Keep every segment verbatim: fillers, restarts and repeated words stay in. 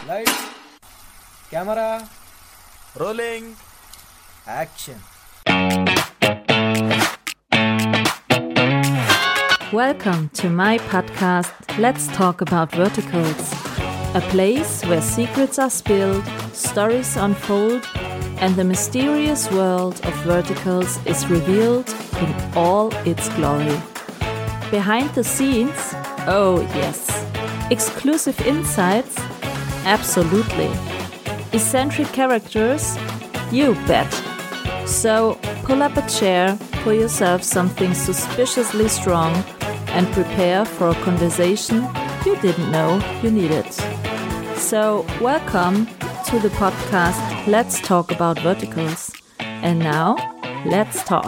Lights, camera, Rolling. action. Welcome to my podcast, Let's Talk About Verticals, a place where secrets are spilled, stories unfold, and the mysterious world of verticals is revealed in all its glory. Behind the scenes, oh yes. Exclusive insights, absolutely. Eccentric characters, you bet. So pull up a chair, pour yourself something suspiciously strong, and prepare for a conversation you didn't know you needed. So welcome to the podcast Let's Talk About Verticals. And now, let's talk.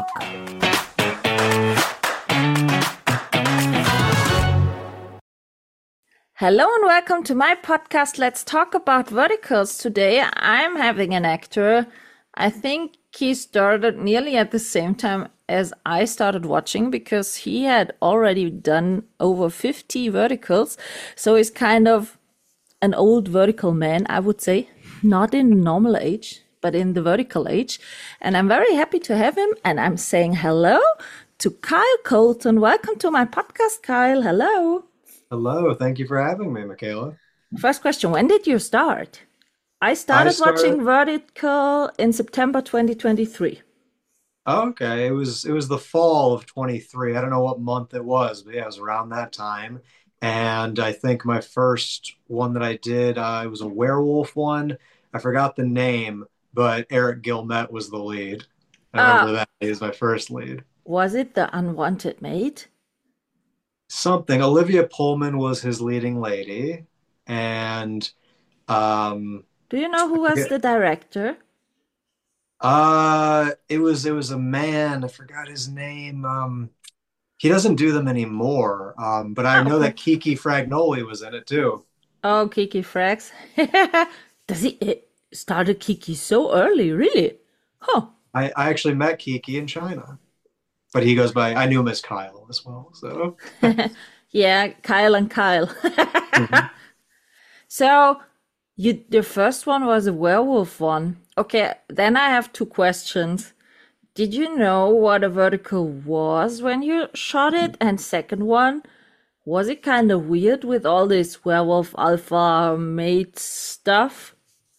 Hello and welcome to my podcast Let's Talk About Verticals. Today I'm having an actor. I think he started nearly at the same time as I started watching because he had already done over fifty verticals. So he's kind of an old vertical man, I would say. Not in normal age, but in the vertical age. And I'm very happy to have him. And I'm saying hello to Kyle Colton. Welcome to my podcast, Kyle. Hello. Hello. Thank you for having me, Michaela. First question, when did you start? I started, I started- watching Vertical in September twenty twenty-three. Oh, okay. It was it was the fall of twenty-three. I don't know what month it was, but yeah, it was around that time. And I think my first one that I did, uh, it was a werewolf one. I forgot the name, but Eric Gilmet was the lead. I remember that. He was my first lead. Was it The Unwanted Maid? Something. Olivia Pullman was his leading lady. And um Do you know who was forget- the director? uh it was it was a man. I forgot his name. Um he doesn't do them anymore. Um, but I Oh, know okay. that Kiki Fragnoli was in it too. Oh, Kiki Frags. Does he it started Kiki so early, really? Huh. I, I actually met Kiki in China. But he goes by, I knew Miss Kyle as well. So Yeah, Kyle and Kyle. Mhm. So you the first one was a werewolf one. Okay, then I have two questions. Did you know what a vertical was when you shot it? And second one, was it kind of weird with all this werewolf alpha mate stuff?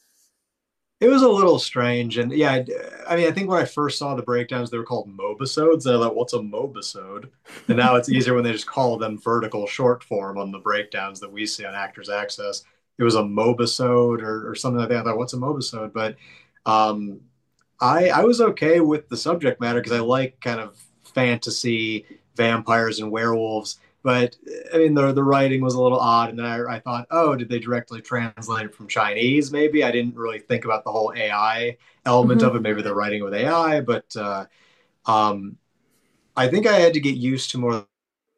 it was a little strange. And yeah, I, I mean, I think when I first saw the breakdowns, they were called mobisodes. And I thought, what's a mobisode? And now it's easier when they just call them vertical short form on the breakdowns that we see on Actors Access. It was a mobisode or, or something like that. I thought, what's a mobisode? But um, I I was okay with the subject matter because I like kind of fantasy, vampires and werewolves. But I mean, the the writing was a little odd, and then I, I thought, oh, did they directly translate it from Chinese? Maybe I didn't really think about the whole A I element Mhm. of it. Maybe they're writing with A I, but uh, um, I think I had to get used to more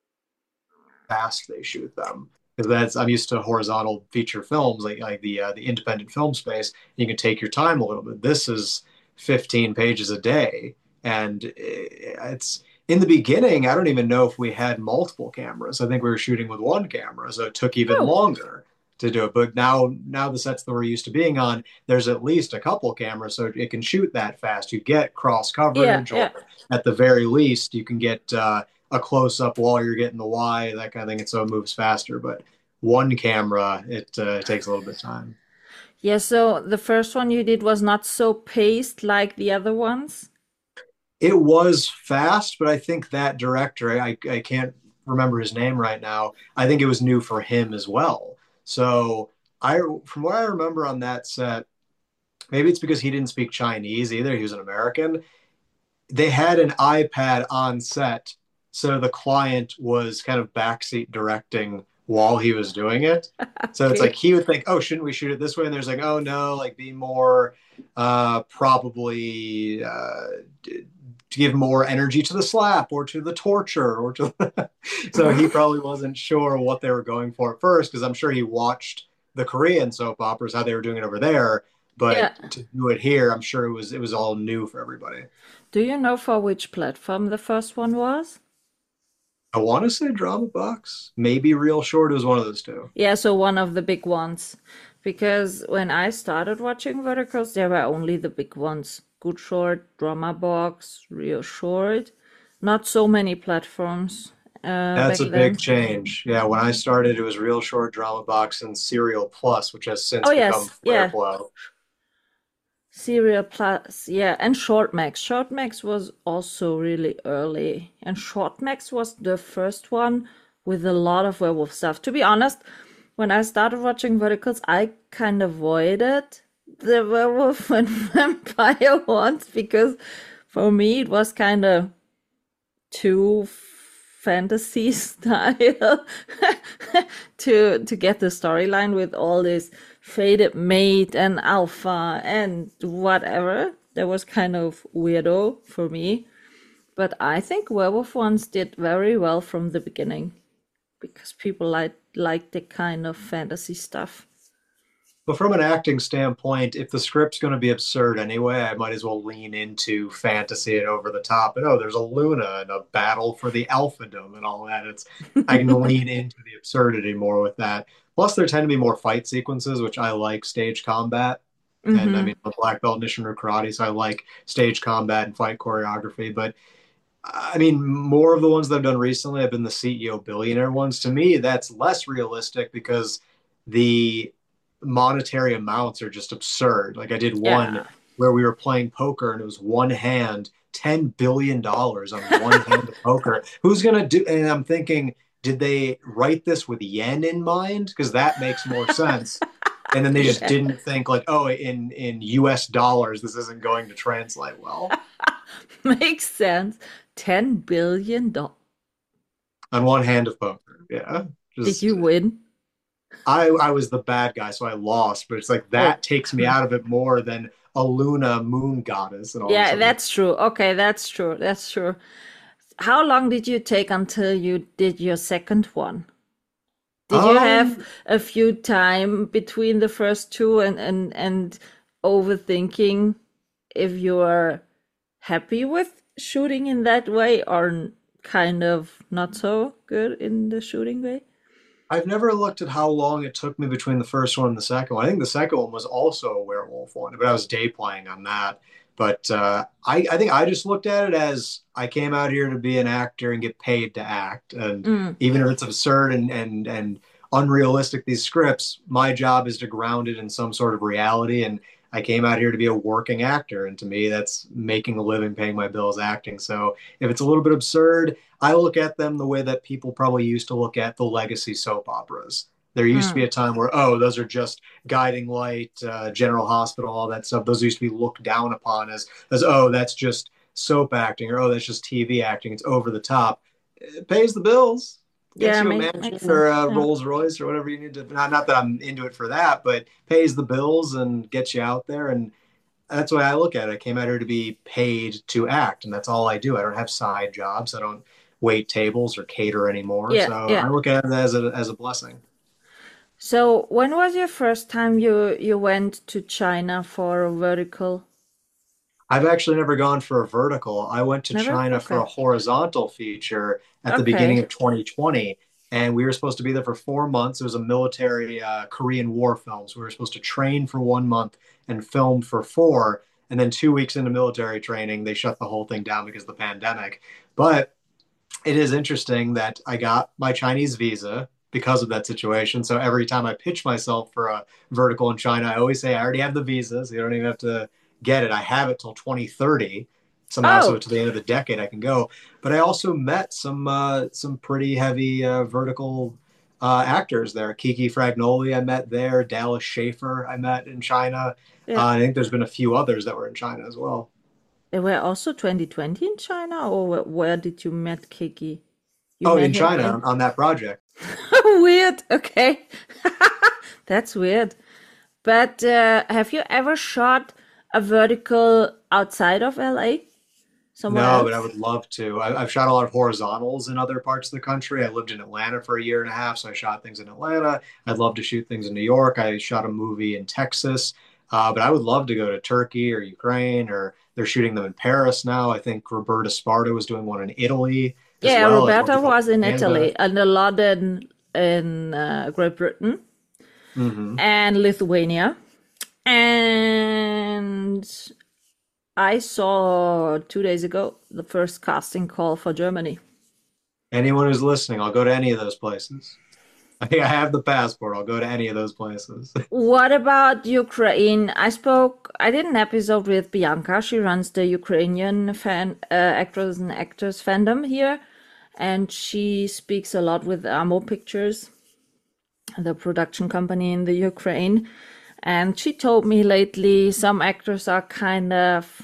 fast they shoot them because that's I'm used to horizontal feature films like like the uh, the independent film space. You can take your time a little bit. This is fifteen pages a day, and it's in the beginning. I don't even know if we had multiple cameras. I think we were shooting with one camera, so it took even Oh. longer to do it. But now now the sets that we're used to being on, there's at least a couple cameras, so it can shoot that fast. You get cross coverage, Yeah, or at the very least, you can get uh, a close up while you're getting the Y, that kind of thing, and so it moves faster. But one camera, it uh, takes a little bit of time. Yeah, so the first one you did was not so paced like the other ones. It was fast, but I think that director, I, I can't remember his name right now. I think it was new for him as well. So I, from what I remember on that set, maybe it's because he didn't speak Chinese either. He was an American. They had an iPad on set, so the client was kind of backseat directing while he was doing it. So it's Okay. like he would think, oh, shouldn't we shoot it this way? And there's like, oh no, like be more uh, probably uh, d- to give more energy to the slap or to the torture or to so he probably wasn't sure what they were going for at first because I'm sure he watched the Korean soap operas, how they were doing it over there. But Yeah. to do it here, I'm sure it was it was all new for everybody. Do you know for which platform the first one was? I want to say Drama Box, maybe Real Short. It was one of those two. Yeah, so one of the big ones. because when I started watching verticals, there were only the big ones. Good Short, Drama Box, Real Short. Not so many platforms uh, back That's a then. big change. Yeah, when I started, it was Real Short, Drama Box, and Serial Plus, which has since Oh become yes, Flare yeah. Flow. Serial Plus, yeah, and Shortmax. Shortmax was also really early, and Shortmax was the first one with a lot of werewolf stuff. To be honest, when I started watching verticals, I kind of avoided the werewolf and vampire ones because for me it was kind of too fantasy style to to get the storyline with all this faded mate and alpha and whatever. That was kind of weirdo for me. But I think werewolf ones did very well from the beginning because people like like the kind of fantasy stuff. But from an acting standpoint, if the script's going to be absurd anyway, I might as well lean into fantasy and over the top. And oh, there's a Luna and a battle for the Alphadom and all that. It's I can lean into the absurdity more with that. Plus, there tend to be more fight sequences, which I like stage combat. And I Hmm. mean, I'm a black belt in Nishimura karate, so I like stage combat and fight choreography. But I mean, more of the ones that I've done recently have been the C E O billionaire ones. To me, that's less realistic because the monetary amounts are just absurd. Like I did one Yeah. where we were playing poker and it was one hand, ten billion dollars on one hand of poker. Who's going to do? And I'm thinking, did they write this with yen in mind? Because that makes more sense. And then they just Yeah. didn't think like, oh, in in U S dollars, this isn't going to translate well. Makes sense. ten billion dollars. On one hand of poker. Yeah. Did Just you win? I I was the bad guy, so I lost, but it's like Oh. that takes me out of it more than a Luna moon goddess and all of a Yeah, sudden. that's true. Okay, that's true. That's true. How long did you take until you did your second one? Did you have Um, a few time between the first two and and and overthinking if you are happy with shooting in that way or n- kind of not so good in the shooting way? I've never looked at how long it took me between the first one and the second one. I think the second one was also a werewolf one, but I was day playing on that. But uh, I, I think I just looked at it as I came out here to be an actor and get paid to act. And Mm, even if it's absurd and and and unrealistic, these scripts, my job is to ground it in some sort of reality. And I came out here to be a working actor, and to me, that's making a living, paying my bills, acting. So if it's a little bit absurd, I look at them the way that people probably used to look at the legacy soap operas. There used to be mm. a time where, oh, those are just Guiding Light, uh, General Hospital, all that stuff. Those used to be looked down upon as, as oh, that's just soap acting, or oh, that's just T V acting. It's over the top. It pays the bills, gets Yeah, you a make, makes mansion or sense. a Yeah. Rolls Royce or whatever you need to. Not, not that I'm into it for that, but pays the bills and gets you out there. And that's the way I look at it. I came out here to be paid to act, and that's all I do. I don't have side jobs. I don't wait tables or cater anymore. Yeah, So yeah. I look at it as a as a blessing. So when was your first time you you went to China for a vertical? I've actually never gone for a vertical. I went to Never? China for Okay. a horizontal feature at the beginning Okay. of twenty twenty, and we were supposed to be there for four months. It was a military uh, Korean War film, so we were supposed to train for one month and film for four. And then two weeks into military training, they shut the whole thing down because of the pandemic. But it is interesting that I got my Chinese visa because of that situation. So every time I pitch myself for a vertical in China, I always say I already have the visa, so you don't even have to get it. I have it till twenty thirty somehow, so Oh, to the end of the decade I can go. But I also met some uh, some pretty heavy uh, vertical uh, actors there. Kiki Fragnoli I met there. Dallas Schaefer I met in China. yeah. Uh, I think there's been a few others that were in China as well. They were also twenty twenty in China, or where, where did you met Kiki? You Oh, met in him China in on, on that project. Weird. Okay. That's weird. But uh, have you ever shot a vertical outside of L A? Somewhere No, but I else? would love to. I, I've shot a lot of horizontals in other parts of the country. I lived in Atlanta for a year and a half, so I shot things in Atlanta. I'd love to shoot things in New York. I shot a movie in Texas, uh, but I would love to go to Turkey or Ukraine, or they're shooting them in Paris now. I think Roberta Sparta was doing one in Italy as Yeah, well. I'd love to Roberta go to was in Canada. Italy and a lot in in uh, Great Britain. Hmm. and Lithuania. And I saw two days ago the first casting call for Germany. Anyone who's listening, I'll go to any of those places. I think I have the passport. I'll go to any of those places. What about Ukraine? I spoke, I did an episode with Bianca. She runs the Ukrainian fan, uh, actors and actors fandom here. And she speaks a lot with Amo Pictures, the production company in the Ukraine. And she told me lately some actors are kind of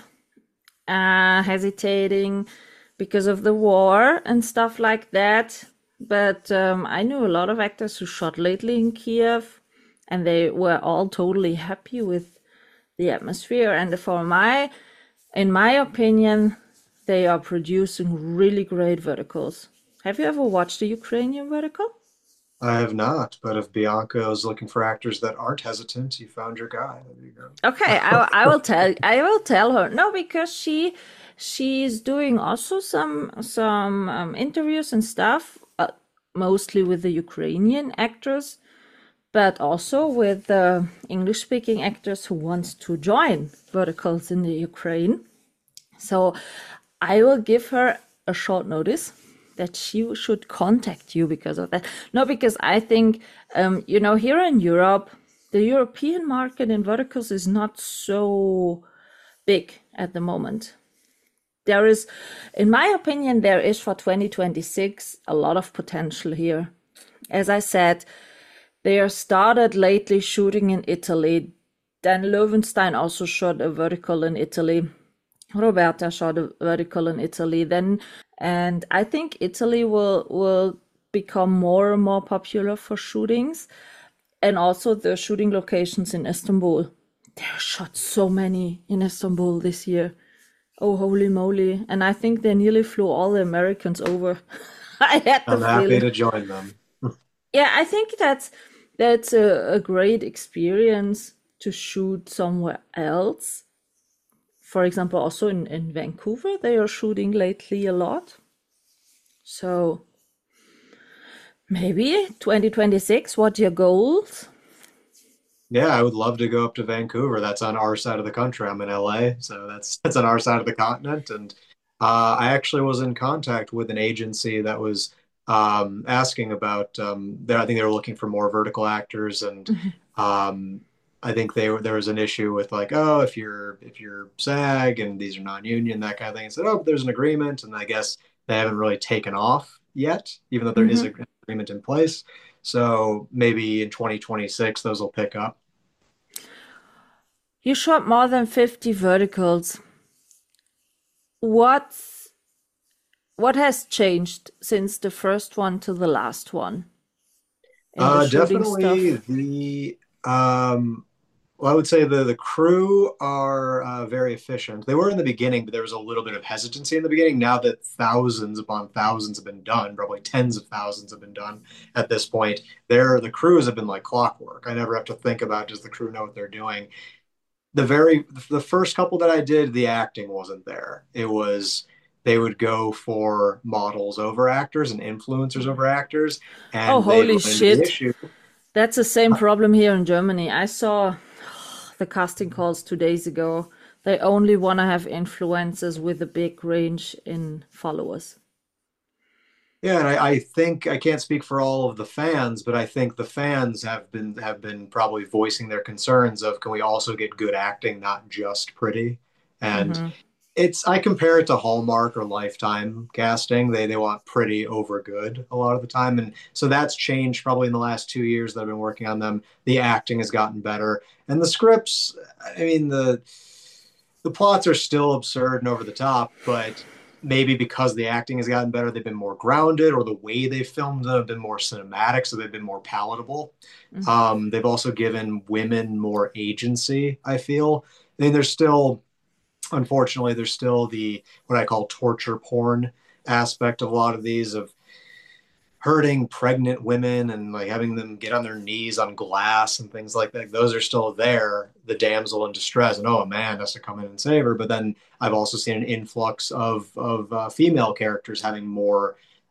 uh, hesitating because of the war and stuff like that. But um, I knew a lot of actors who shot lately in Kiev, and they were all totally happy with the atmosphere. And for my, in my opinion, they are producing really great verticals. Have you ever watched a Ukrainian vertical? I have not, but if Bianca is looking for actors that aren't hesitant, you found your guy. There you go. Okay, I, I will tell I will tell her. No, because she she's doing also some some um, interviews and stuff, uh, mostly with the Ukrainian actors, but also with the English speaking actors who wants to join verticals in the Ukraine. So I will give her a short notice that she should contact you because of that. No, because I think, um, you know, here in Europe, the European market in verticals is not so big at the moment. There is, in my opinion, there is for twenty twenty-six a lot of potential here. As I said, they are started lately shooting in Italy. Dan Löwenstein also shot a vertical in Italy. Roberta shot a vertical in Italy. Then, and I think Italy will will become more and more popular for shootings, and also the shooting locations in Istanbul. They shot so many in Istanbul this year. Oh, holy moly! And I think they nearly flew all the Americans over. I had the I'm happy feeling. to join them. Yeah, I think that's that's a, a great experience to shoot somewhere else. For example, also in, in Vancouver, they are shooting lately a lot. So maybe twenty twenty-six, what are your goals? Yeah, I would love to go up to Vancouver. That's on our side of the country. I'm in L A, so that's that's on our side of the continent. And uh, I actually was in contact with an agency that was um, asking about. Um, there, I think they were looking for more vertical actors, and um, I think they were there was an issue with like, oh, if you're if you're SAG and these are non-union, that kind of thing. And said, oh, there's an agreement, and I guess they haven't really taken off yet, even though there is Mm-hmm. an agreement in place. So maybe in twenty twenty-six, those will pick up. You shot more than fifty verticals. What what has changed since the first one to the last one in the Uh, shooting definitely stuff? the um, well, I would say the the crew are uh, very efficient. They were in the beginning, but there was a little bit of hesitancy in the beginning. Now that thousands upon thousands have been done, probably tens of thousands have been done at this point, there the crews have been like clockwork. I never have to think about does the crew know what they're doing. The very the first couple that I did, the acting wasn't there. It was they would go for models over actors and influencers over actors, Oh, and they'd holy run into the shit. issue. That's the same problem here in Germany. I saw the casting calls two days ago. They only want to have influencers with a big range in followers. Yeah, and I, I think I can't speak for all of the fans, but I think the fans have been have been probably voicing their concerns of can we also get good acting, not just pretty? And Mm-hmm. it's I compare it to Hallmark or Lifetime casting. They they want pretty over good a lot of the time, and so that's changed probably in the last two years that I've been working on them. The acting has gotten better, and the scripts. I mean the the plots are still absurd and over the top, but maybe because the acting has gotten better, they've been more grounded, or the way they filmed them have been more cinematic, so they've been more palatable. Um, they've also given women more agency, I feel. I mean, there's still, unfortunately, there's still the what I call torture porn aspect of a lot of these of hurting pregnant women and like having them get on their knees on glass and things like that. Those are still there, the damsel in distress, and oh, a man has to come in and save her. But then I've also seen an influx of of uh, female characters having more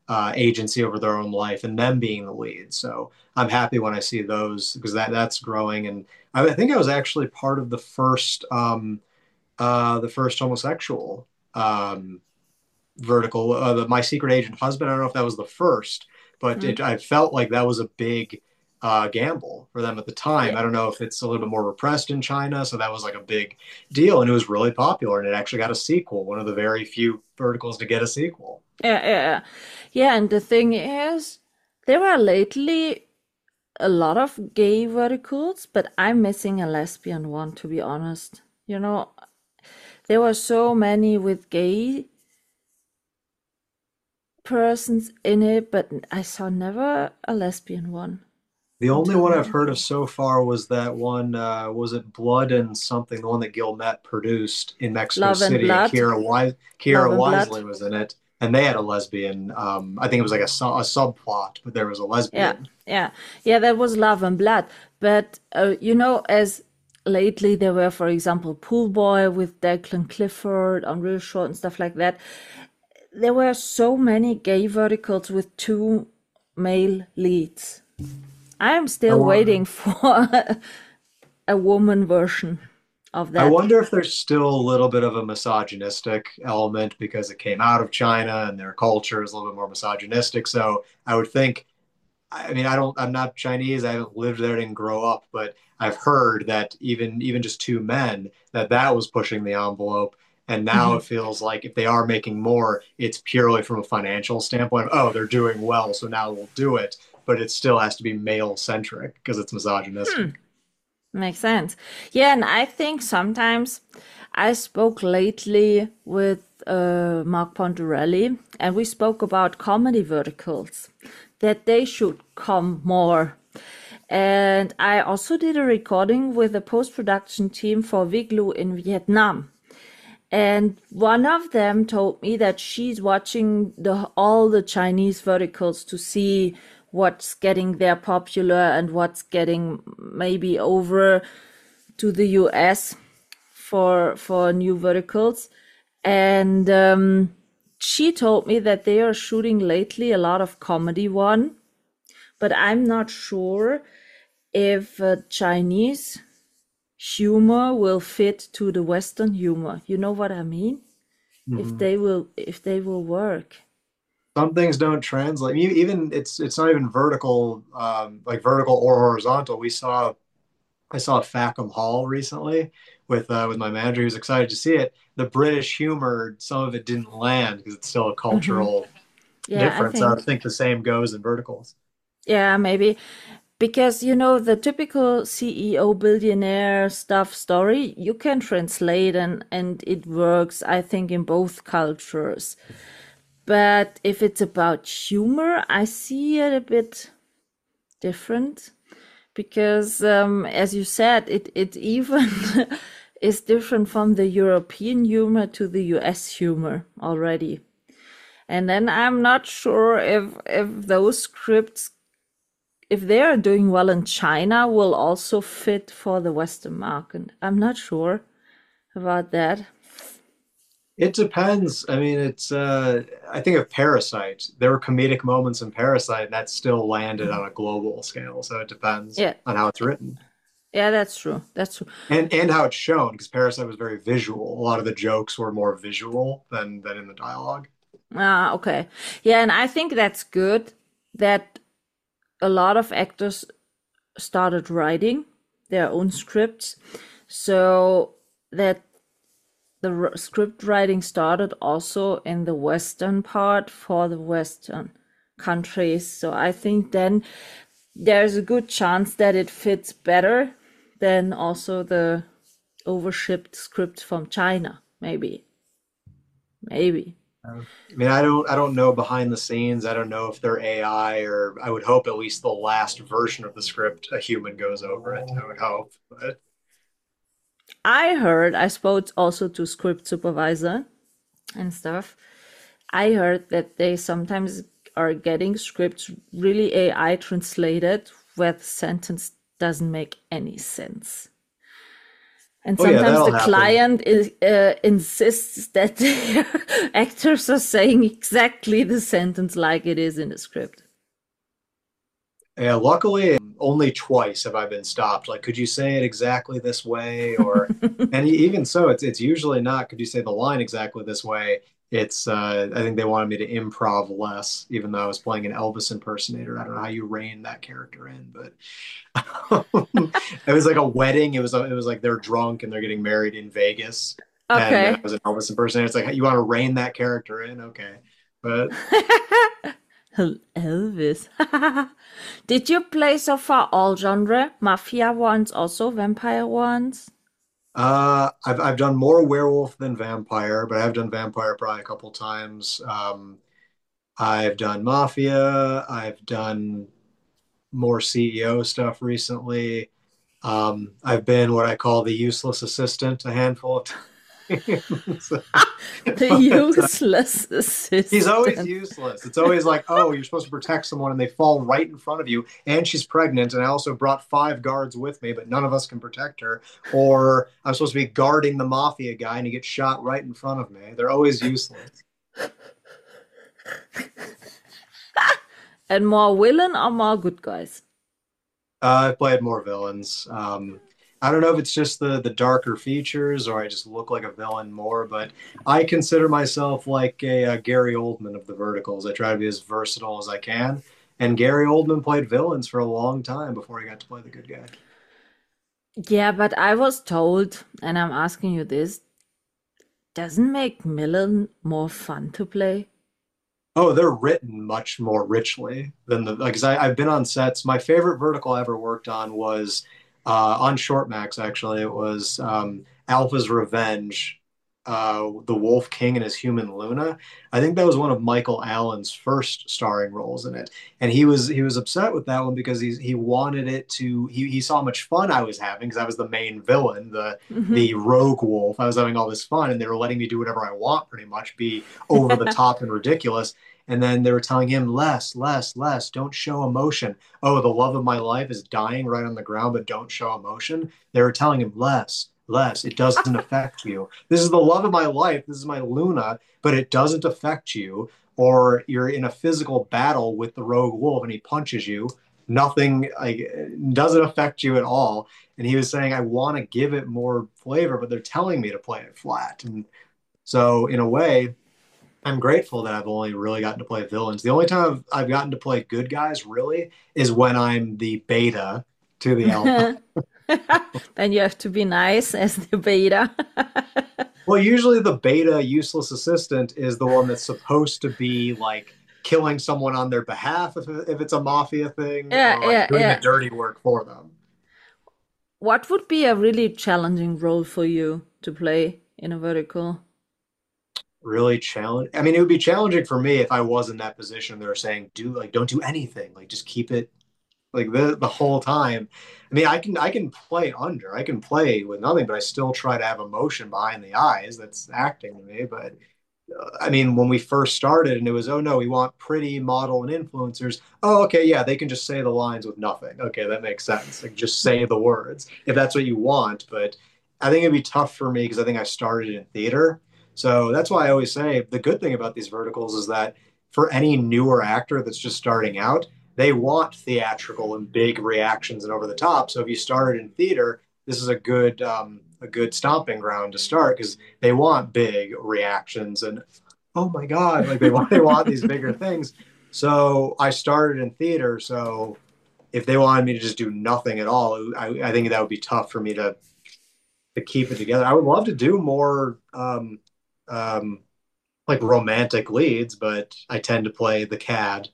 uh, agency over their own life and them being the lead. So I'm happy when I see those because that that's growing. And I, I think I was actually part of the first um, uh, the first homosexual um, vertical, uh, the My Secret Agent Husband. I don't know if that was the first, but Mm. it, I felt like that was a big uh, gamble for them at the time. Yeah, I don't know if it's a little bit more repressed in China, so that was like a big deal, and it was really popular, and it actually got a sequel, one of the very few verticals to get a sequel. yeah, yeah, yeah. Yeah, and the thing is, there are lately a lot of gay verticals, but I'm missing a lesbian one, to be honest. You know, there were so many with gay persons in it, but I saw never a lesbian one The only until one I've now. heard of so far was that one, uh, was it Blood and something, the one that Gilmet produced in Mexico Love and City, and Blood, Kiera Wise, Love Kiera and Blood. Wisely was in it, and they had a lesbian. Um, I think it was like a, su- a subplot, but there was a Yeah, lesbian. yeah, yeah, that was Love and Blood. But, uh, you know, as lately there were, for example, Pool Boy with Declan Clifford on Real Short and stuff like that. There were so many gay verticals with two male leads. I am I still wonder, waiting for a woman version of I that. wonder if there's still a little bit of a misogynistic element because it came out of China and their culture is a little bit more misogynistic. So I would think, I mean, I don't, I'm not Chinese. I haven't lived there, didn't grow up, but I've heard that even even just two men, that that was pushing the envelope. And now Mhm. it feels like if they are making more, it's purely from a financial standpoint. Oh, they're doing well, so now we'll do it. But it still has to be male centric because it's misogynistic. Makes sense. Yeah, and I think sometimes I spoke lately with uh, Mark Pontarelli, and we spoke about comedy verticals, that they should come more. And I also did a recording with the post-production team for Viglu in Vietnam. And one of them told me that she's watching the all the Chinese verticals to see what's getting there popular and what's getting maybe over to the U S for for new verticals. And um, she told me that they are shooting lately a lot of comedy one, but I'm not sure if uh, Chinese humor will fit to the Western humor. You know what I mean? If Mhm. they will, if they will work. Some things don't translate. E- Even it's it's not even vertical, um, like vertical or horizontal. We saw I saw Fackham Hall recently with uh, with my manager. He was excited to see it. The British humor, some of it didn't land because it's still a Hmm. cultural Yeah, I difference. I think, would think the same goes in verticals. yeah, maybe because you know the typical C E O billionaire stuff story, you can translate and and it works, I think, in both cultures. But if it's about humor, I see it a bit different because, um, as you said, it it even is different from the European humor to the U S humor already. And then I'm not sure if if those scripts, if they are doing well in China, will also fit for the Western market. I'm not sure about that. It depends. I mean, it's uh, I think of Parasite. There were comedic moments in Parasite that still landed on a global scale. So it depends Yeah, on how it's written yeah, that's true. That's true. and and how it's shown because Parasite was very visual. A lot of the jokes were more visual than than in the dialogue. Ah, okay. Yeah, and I think that's good that a lot of actors started writing their own scripts, so that the r- script writing started also in the Western part for the Western countries. So I think then there's a good chance that it fits better than also the overshipped script from China. Maybe, maybe. I mean, I don't I don't know behind the scenes. I don't know if they're A I or I would hope at least the last version of the script a human goes over it. I would hope. But I heard, I spoke also to script supervisor and stuff. I heard that they sometimes are getting scripts really A I translated where the sentence doesn't make any sense. And Oh yeah, sometimes that'll the happen. client is, uh, insists that the actors are saying exactly the sentence like it is in the script. Yeah, luckily, only twice have I been stopped. Like, could you say it exactly this way? Or, and e- even so, it's it's usually not. Could you say the line exactly this way? It's uh, I think they wanted me to improv less, even though I was playing an Elvis impersonator. I don't know how you rein that character in, but it was like a wedding. It was a, it was like they're drunk and they're getting married in Vegas, and uh, I Okay. was an Elvis impersonator. It's like you want to rein that character in, okay? But Elvis. Did you play so far all genre? Mafia ones, also vampire ones? Uh, I've I've done more werewolf than vampire, but I've done vampire probably a couple times. Um, I've done mafia. I've done more C E O stuff recently. Um, I've been what I call the useless assistant a handful of times. The But, uh, useless he's always assistant. useless. It's always like, oh, you're supposed to protect someone and they fall right in front of you, and she's pregnant, and I also brought five guards with me, but none of us can protect her. Or I'm supposed to be guarding the mafia guy and he gets shot right in front of me. They're always useless. And more villain or more good guys? Uh, I've played more villains. Um, I don't know if it's just the the darker features or I just look like a villain more, but I consider myself like a, uh Gary Oldman of the Verticals. I try to be as versatile as I can. And Gary Oldman played villains for a long time before he got to play the good guy. Yeah, but I was told, and I'm asking you this, doesn't make Millen more fun to play? Oh, they're written much more richly than the like. 'Cause I, I've been on sets. My favorite vertical I ever worked on was uh, on Shortmax. Actually, it was um, Alpha's Revenge, uh, the Wolf King and his human Luna. I think that was one of Michael Allen's first starring roles in it, and he was he was upset with that one because he he wanted it to. He he saw how much fun I was having because I was the main villain, the Hmm. the rogue wolf. I was having all this fun, and they were letting me do whatever I want, pretty much, be over the top and ridiculous. And then they were telling him, less, less, less, don't show emotion. Oh, the love of my life is dying right on the ground, but don't show emotion. They were telling him, less, less, it doesn't affect you. This is the love of my life. This is my Luna, but it doesn't affect you. Or you're in a physical battle with the rogue wolf and he punches you. Nothing like doesn't affect you at all. And he was saying, I want to give it more flavor, but they're telling me to play it flat. And so, in a way, I'm grateful that I've only really gotten to play villains. The only time I've, I've gotten to play good guys really is when I'm the beta to the alpha. Then you have to be nice as the beta. Well, usually the beta useless assistant is the one that's supposed to be like killing someone on their behalf if, if it's a mafia thing, Yeah, or like yeah, doing the yeah. dirty work for them. What would be a really challenging role for you to play in a vertical? Really challenge. I mean, it would be challenging for me if I was in that position. They were saying, do like, don't do anything. Like, just keep it like the the whole time. I mean, I can I can play under. I can play with nothing, but I still try to have emotion behind the eyes. That's acting to me. But uh, I mean, when we first started, and it was, oh no, we want pretty model and influencers. Oh, okay, yeah, they can just say the lines with nothing. Okay, that makes sense. Like, just say the words if that's what you want. But I think it'd be tough for me because I think I started in theater. So that's why I always say the good thing about these verticals is that for any newer actor that's just starting out, they want theatrical and big reactions and over the top. So if you started in theater, this is a good um, a good stomping ground to start because they want big reactions and oh my God, like they want they want these bigger things. So I started in theater. So if they wanted me to just do nothing at all, I, I think that would be tough for me to to keep it together. I would love to do more um, um, like romantic leads, but I tend to play the cad.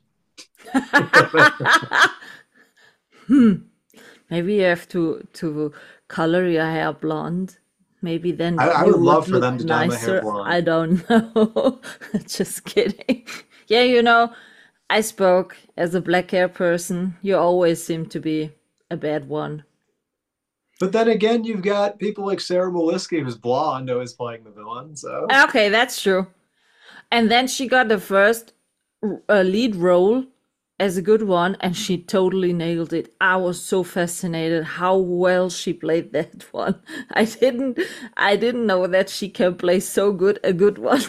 Hmm. Maybe you have to to color your hair blonde. Maybe then I, I you would love would for them look to dye my hair nicer. blonde. I don't know. Just kidding. Yeah, you know, I spoke as a black hair person. You always seem to be a bad one. But then again, you've got people like Sarah Molinsky, who's blonde, always playing the villain. So Okay, that's true. And then she got the first uh, lead role as a good one, and she totally nailed it. I was so fascinated how well she played that one. I didn't I didn't know that she can play so good a good one.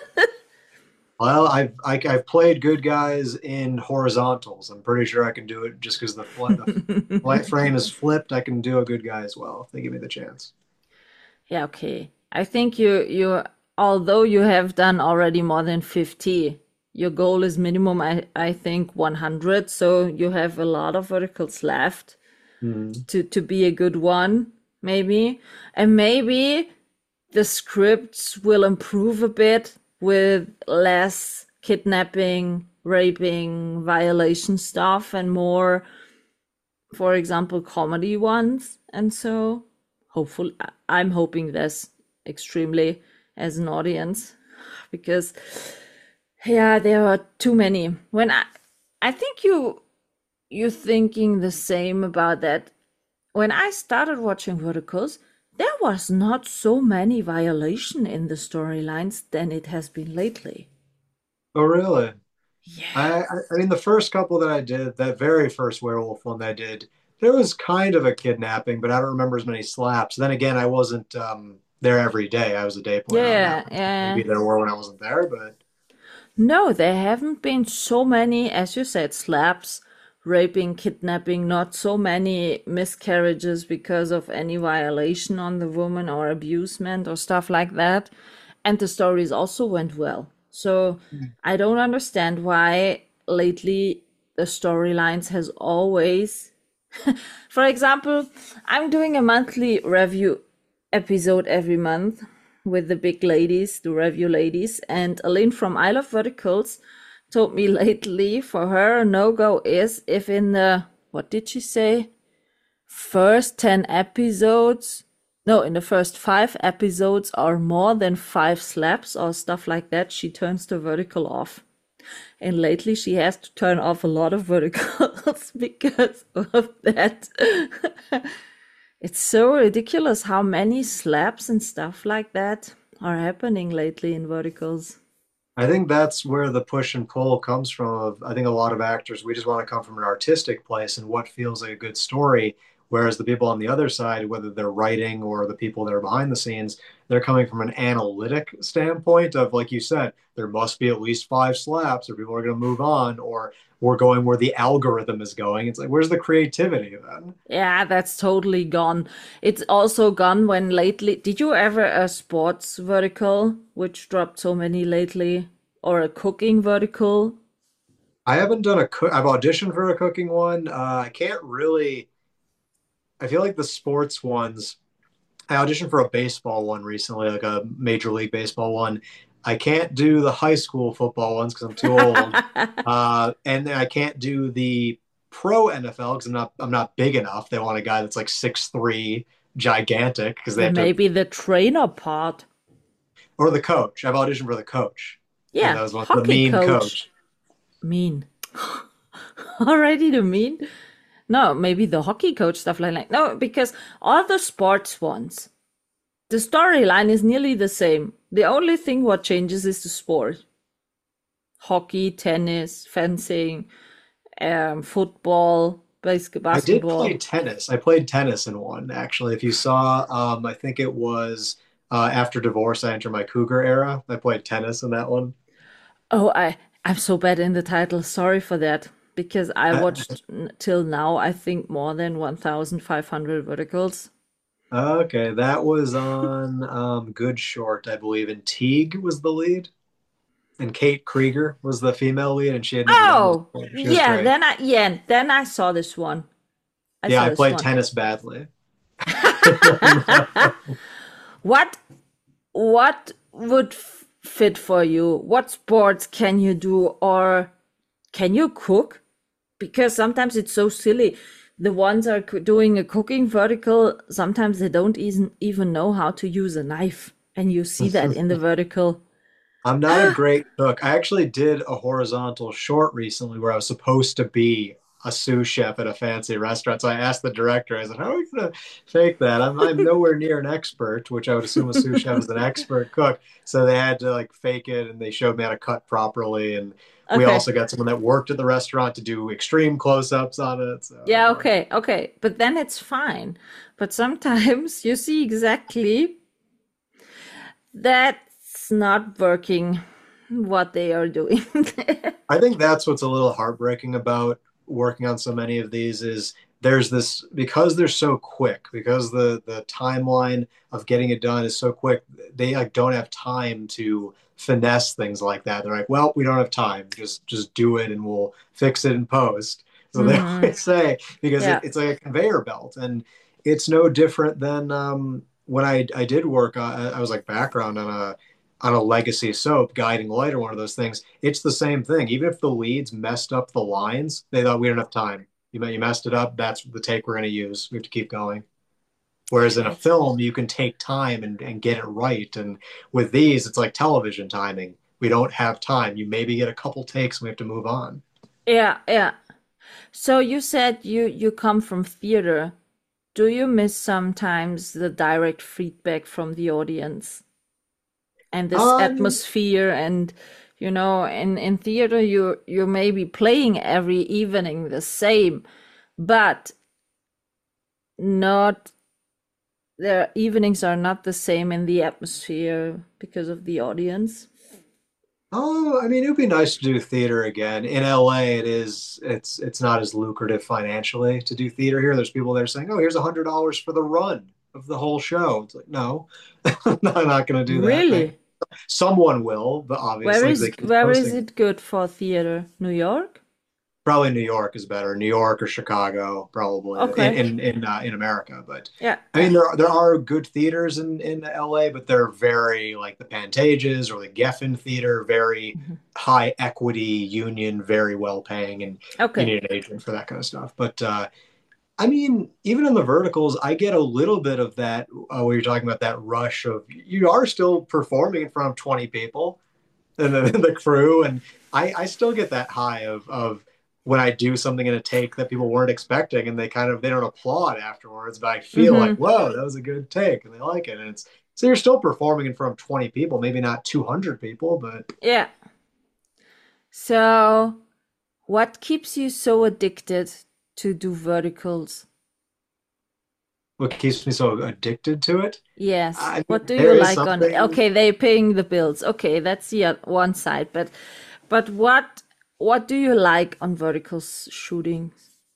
Well, I've I, I've played good guys in horizontals. I'm pretty sure I can do it just because the, fl- the flight frame is flipped. I can do a good guy as well if they give me the chance. Yeah, okay. I think you you although you have done already more than fifty, your goal is minimum I, I think one hundred, so you have a lot of verticals left Mhm. to to be a good one, maybe. And maybe the scripts will improve a bit with less kidnapping, raping, violation stuff and more, for example, comedy ones. And so hopefully I'm hoping this extremely as an audience, because yeah, there are too many. When I I think you you're thinking the same about that. When I started watching Verticals, there was not so many violation in the storylines than it has been lately. Oh, really? Yeah. I, I I mean, the first couple that I did, that very first werewolf one that I did, there was kind of a kidnapping, but I don't remember as many slaps. Then again, I wasn't um, there every day. I was a day player on that Yeah, one. yeah. Maybe there were when I wasn't there, but No, there haven't been so many, as you said, slaps, raping, kidnapping, not so many miscarriages because of any violation on the woman or abusement or stuff like that. And the stories also went well. So I don't understand why lately the storylines has always, for example, I'm doing a monthly review episode every month with the big ladies, the review ladies, and Aline from I Love Verticals told me lately for her a no-go is if in the, what did she say? First ten episodes, no, in the first five episodes are more than five slaps or stuff like that, she turns the vertical off. And lately she has to turn off a lot of verticals because of that. It's so ridiculous how many slaps and stuff like that are happening lately in verticals. I think that's where the push and pull comes from. I think a lot of actors, we just want to come from an artistic place and what feels like a good story. Whereas the people on the other side, whether they're writing or the people that are behind the scenes, they're coming from an analytic standpoint of, like you said, there must be at least five slaps or people are going to move on, or we're going where the algorithm is going. It's like, where's the creativity then? Yeah, that's totally gone. It's also gone when lately. Did you ever a sports vertical, which dropped so many lately, or a cooking vertical? I haven't done a cook. I've auditioned for a cooking one. Uh, I can't really. I feel like the sports ones. I auditioned for a baseball one recently, like a Major League Baseball one. I can't do the high school football ones because I'm too old, uh, and then I can't do the pro N F L because I'm not. I'm not big enough. They want a guy that's like six three, gigantic, because they Then have to. maybe the trainer part. Or the coach. I've auditioned for the coach. And Yeah, that was one, the hockey mean coach. coach. Mean. Already the mean? No, maybe the hockey coach, stuff like that. No, because all the sports ones, the storyline is nearly the same. The only thing what changes is the sport. Hockey, tennis, fencing, um, football, basket, I did basketball. play tennis. I played tennis in one, actually. If you saw, um, I think it was uh, after divorce, I entered my cougar era. I played tennis in that one. Oh, I I'm so bad in the title. Sorry for that. Because I Uh, watched n- till now, I think more than one thousand five hundred verticals. okay, that was on um, Good Short, I believe, and Teague was the lead, and Kate Krieger was the female lead, and she had never done this Oh, before. She was yeah, great. then I yeah, then I saw this one. I Yeah, saw I this played one. tennis badly. What what would f- fit for you? What sports can you do, or can you cook? Because sometimes it's so silly. The ones are co- doing a cooking vertical, sometimes they don't even even know how to use a knife, and you see that in the vertical. I'm not a great cook. I actually did a horizontal short recently where I was supposed to be a sous chef at a fancy restaurant. So I asked the director, I said, how are we going to fake that? I'm, I'm nowhere near an expert, which I would assume a sous chef is an expert cook. So they had to like fake it, and they showed me how to cut properly. And we Okay. also got someone that worked at the restaurant to do extreme close-ups on it. So, Yeah, okay, okay. But then it's fine. But sometimes you see exactly that's not working what they are doing. I think that's what's a little heartbreaking about working on so many of these is there's this because they're so quick, because the the timeline of getting it done is so quick, they like don't have time to finesse things like that. They're like, well, we don't have time. Just just do it and we'll fix it in post. So they Mhm. always say because Yeah. it, it's like a conveyor belt, and it's no different than um, when I I did work. Uh, I was like background on a on a legacy soap, Guiding Light or one of those things. It's the same thing. Even if the leads messed up the lines, they thought we don't have time. You you messed it up. That's the take we're going to use. We have to keep going. Whereas in a film, you can take time and, and get it right. And with these, it's like television timing. We don't have time. You maybe get a couple takes and we have to move on. Yeah, yeah. So you said you you come from theater. Do you miss sometimes the direct feedback from the audience and this Um, atmosphere and you know in in theater you you may be playing every evening the same, but not their evenings are not the same in the atmosphere because of the audience. oh, I mean, it would be nice to do theater again. In L A, it is it's it's not as lucrative financially to do theater here. There's people that are saying, "Oh, here's a hundred dollars for the run of the whole show." It's like, no, I'm not going to do that. Right? Really? Someone will, but Where obviously is they keep where is posting. it good for theater? New York? Probably New York is better. New York or Chicago, probably in Okay. in in, uh, in America. But Yeah, I yeah. mean, there there are good theaters in in L A, but they're very like the Pantages or the Geffen Theater, very Mhm. high equity union, very well paying, and you Okay. need an agent for that kind of stuff. But uh, I mean, even in the verticals, I get a little bit of that uh, where you're talking about that rush of you are still performing in front of twenty people and then the crew, and I I still get that high of of when I do something in a take that people weren't expecting, and they kind of they don't applaud afterwards, but I feel like, Mm-hmm. whoa, that was a good take, and they like it, and it's so you're still performing in front of twenty people, maybe not two hundred people, but Yeah. So, what keeps you so addicted to do verticals? what keeps me so addicted to it, Yes. I mean, What do you there is like on? something. Okay, they're paying the bills. Okay, that's the oth- one side. But, but what what do you like on verticals shooting?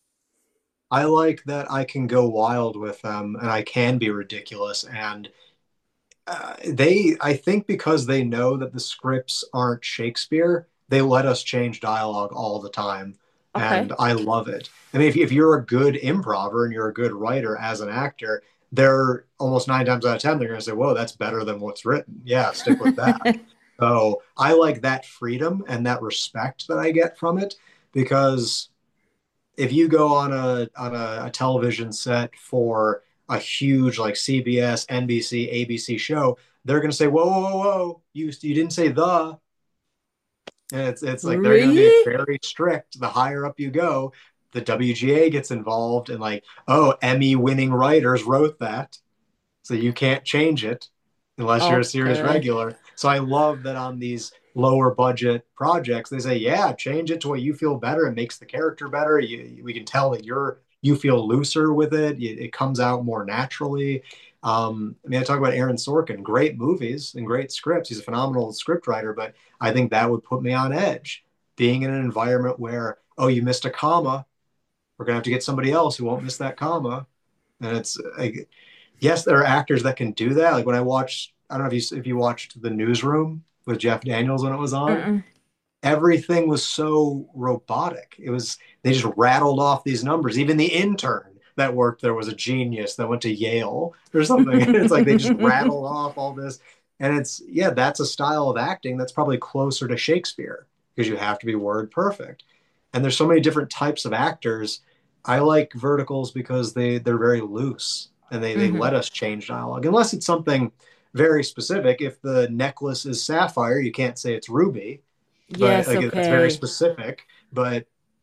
I like that I can go wild with them, and I can be ridiculous, and uh, they I think because they know that the scripts aren't Shakespeare, they let us change dialogue all the time, and Okay. I love it. I mean, if, if you're a good improver and you're a good writer as an actor, they're almost nine times out of ten they're going to say, "Whoa, that's better than what's written. Yeah, stick with that." So I like that freedom and that respect that I get from it because if you go on a on a, a television set for a huge like C B S, N B C, A B C show, they're going to say, "Whoa, whoa, whoa, whoa! You you didn't say the," and it's it's like they're going to be Really? very strict. The higher up you go, the W G A gets involved and like, "Oh, Emmy winning writers wrote that, so you can't change it unless you're a series Okay. regular." So I love that on these lower budget projects, they say, "Yeah, change it to what you feel better. It makes the character better. You, we can tell that you're you feel looser with it. It, it comes out more naturally." Um, I mean, I talk about Aaron Sorkin, great movies and great scripts. He's a phenomenal script writer, but I think that would put me on edge. Being in an environment where, oh, you missed a comma, we're gonna have to get somebody else who won't miss that comma. And it's like, yes, there are actors that can do that. Like when I watched, I don't know if you if you watched The Newsroom with Jeff Daniels when it was on, Mm-mm. everything was so robotic. It was they just rattled off these numbers. Even the intern that worked there was a genius that went to Yale or something. It's like they just rattled off all this. And it's yeah, that's a style of acting that's probably closer to Shakespeare because you have to be word perfect. And there's so many different types of actors. I like verticals because they they're very loose and they they Mhm. let us change dialogue unless it's something very specific. If the necklace is sapphire, you can't say it's ruby, but Yes, like that's very okay. specific. But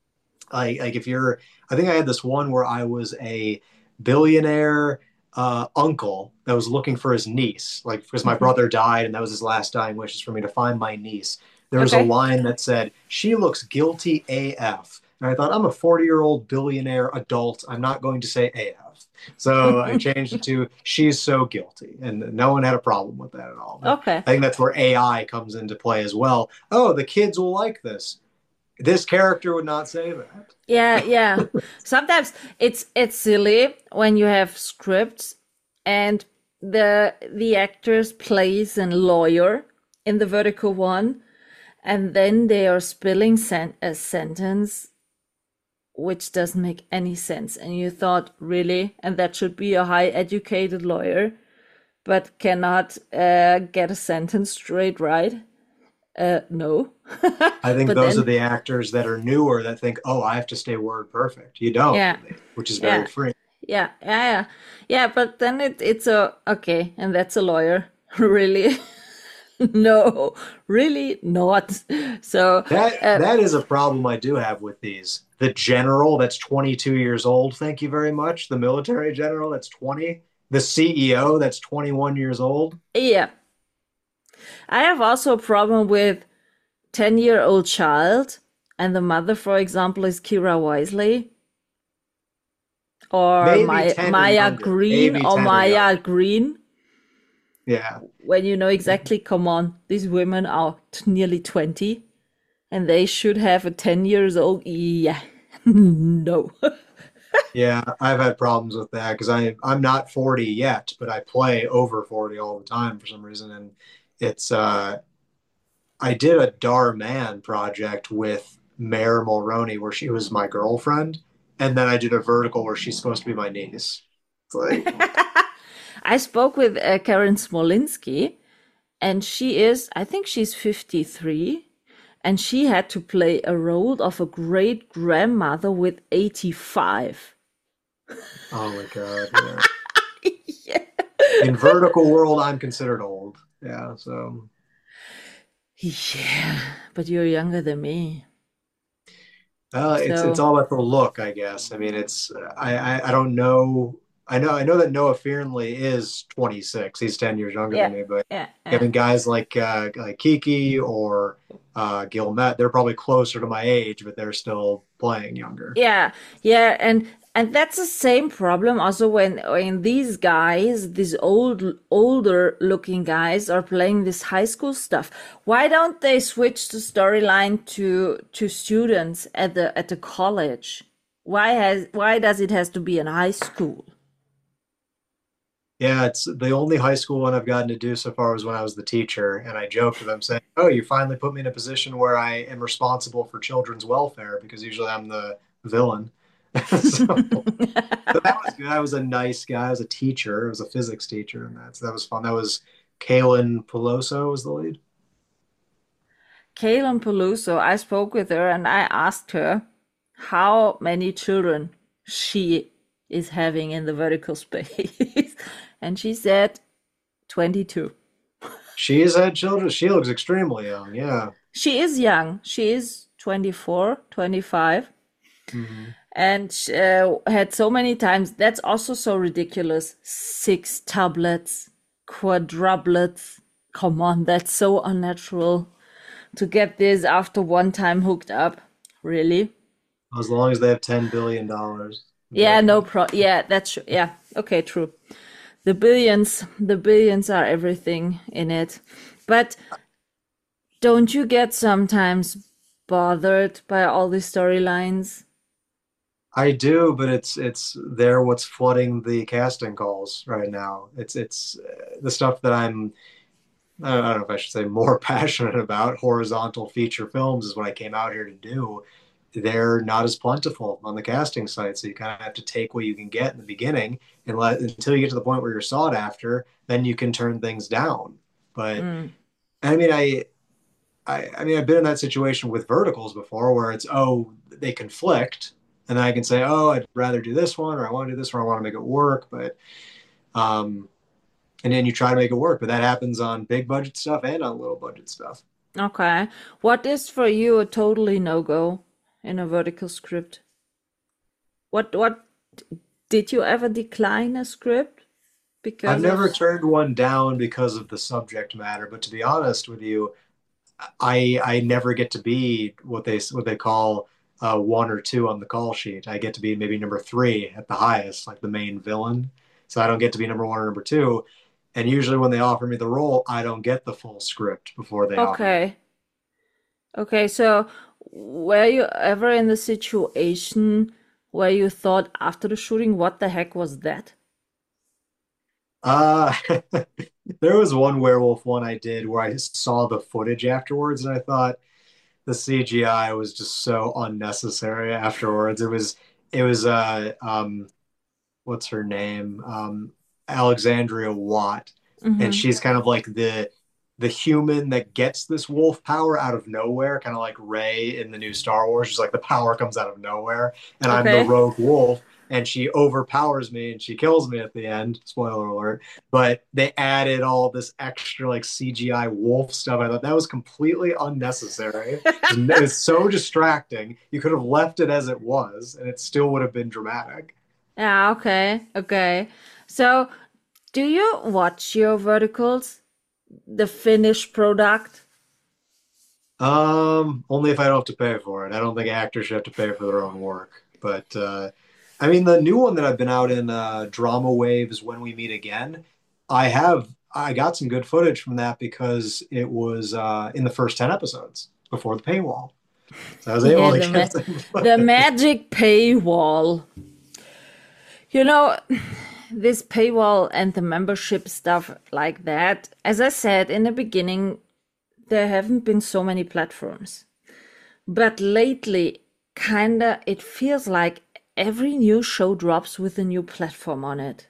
Like like if you're, I think I had this one where I was a billionaire uh, uncle that was looking for his niece, like because my Mhm. brother died and that was his last dying wishes for me to find my niece. There was a Okay. line that said, "She looks guilty A F," and I thought, I'm a forty year old billionaire adult. I'm not going to say A F. So I changed it to "She's so guilty," and no one had a problem with that at all. But Okay. I think that's where A I comes into play as well. Oh, the kids will like this. This character would not say that. Yeah, yeah. Sometimes it's it's silly when you have scripts and the the actors plays a lawyer in the vertical one, and then they are spelling sen a sentence which doesn't make any sense. And you thought, really? And that should be a high educated lawyer, but cannot uh, get a sentence straight right? Uh, no. I think But those are then, the actors that are newer that think, oh, I have to stay word perfect. You don't, yeah, which is very yeah. free. Yeah, yeah, yeah, yeah. But then it it's a okay, and that's a lawyer, really? No, really not. So, That uh, that is a problem I do have with these. The general that's twenty-two years old, thank you very much. The military general that's twenty. The C E O that's twenty-one years old. yeah, I have also a problem with ten-year-old child, and the mother, for example, is Kira Wisely or Maybe Maya, ten or Maya younger. Green Maybe or ten or Maya younger. Green. Yeah. When you know exactly, come on, these women are t- nearly twenty, and they should have a ten years old. Yeah, no. Yeah, I've had problems with that because I I'm not forty yet, but I play over forty all the time for some reason. And it's uh I did a Dar Man project with Mare Mulroney where she was my girlfriend, and then I did a vertical where she's supposed to be my niece. It's like, I spoke with uh, Karen Smolinski, and she is, I think she's fifty-three, and she had to play a role of a great grandmother with eighty-five. oh my God, yeah. Yeah. In vertical world, I'm considered old. Yeah, so Yeah, but you're younger than me. uh, it's it's So, all about the look, I guess. I mean, it's I, I I don't know. I know I know that Noah Fearnley is twenty-six. He's ten years younger than yeah, me, but yeah, I yeah. mean, guys like uh, like Kiki or uh, Gilmet, they're probably closer to my age, but they're still playing younger. Yeah, yeah, and and that's the same problem also when when these guys, these old older looking guys are playing this high school stuff. Why don't they switch the storyline to to students at the at the college? Why has why does it has to be in high school? Yeah, it's the only high school one I've gotten to do so far was when I was the teacher, and I joked with them saying, "Oh, you finally put me in a position where I am responsible for children's welfare because usually I'm the villain." So, but that was good. I was a nice guy. I was a teacher. I was a physics teacher, and that so that was fun. That was Kaylin Peloso was the lead. Kaylin Peluso, I spoke with her and I asked her how many children she is having in the vertical space. And she said twenty-two. She's had children. She looks extremely young. Yeah. She is young. She is twenty-four, twenty-five, Mhm. and uh, had so many times. That's also so ridiculous. Six tablets, quadruplets. Come on, that's so unnatural to get this after one time hooked up. Really? As long as they have ten billion dollars. Yeah, Okay. no pro. Yeah, that's true. Yeah, okay, true. The billions, the billions are everything in it. But don't you get sometimes bothered by all these storylines? I do, but it's it's there what's flooding the casting calls right now. It's it's uh, the stuff that I'm I don't, I don't know if I should say more passionate about. Horizontal feature films is what I came out here to do. They're not as plentiful on the casting site, so you kind of have to take what you can get in the beginning and let until you get to the point where you're sought after, then you can turn things down. But Mm. I mean, I I, I mean, I've been in that situation with verticals before where it's, oh, they conflict. And then I can say, oh, I'd rather do this one, or I want to do this one, or I want to make it work. But, um, and then you try to make it work. But that happens on big budget stuff and on little budget stuff. Okay. What is for you a totally no-go? in a vertical script? What what did you ever decline a script because I've never of turned one down because of the subject matter, but to be honest with you, I I never get to be what they what they call uh, one or two on the call sheet. I get to be maybe number three at the highest, like the main villain. So I don't get to be number one or number two. And usually when they offer me the role, I don't get the full script before they offer me. okay. Okay, so were you ever in the situation where you thought after the shooting, what the heck was that? Uh, there was one werewolf one I did where I saw the footage afterwards, and I thought the C G I was just so unnecessary afterwards. It was it was uh um what's her name? Um Alexandria Watt. And Mm-hmm. she's kind of like the the human that gets this wolf power out of nowhere, kind of like Rey in the new Star Wars. She's like the power comes out of nowhere, and I'm the Okay. rogue wolf, and she overpowers me and she kills me at the end. Spoiler alert. But they added all this extra like C G I wolf stuff. I thought that was completely unnecessary. It's so distracting. You could have left it as it was, and it still would have been dramatic. Yeah, okay, okay. So, do you watch your verticals, the finished product? Um, only if I don't have to pay for it. I don't think actors should have to pay for their own work. But uh, I mean, the new one that I've been out in, uh, Drama Waves When We Meet Again, I have I got some good footage from that because it was uh, in the first ten episodes before the paywall. So I was Yeah, able to the ma get some the footage. magic paywall. You know, this paywall and the membership stuff like that, as I said in the beginning, there haven't been so many platforms. But lately, kinda, it feels like every new show drops with a new platform on it.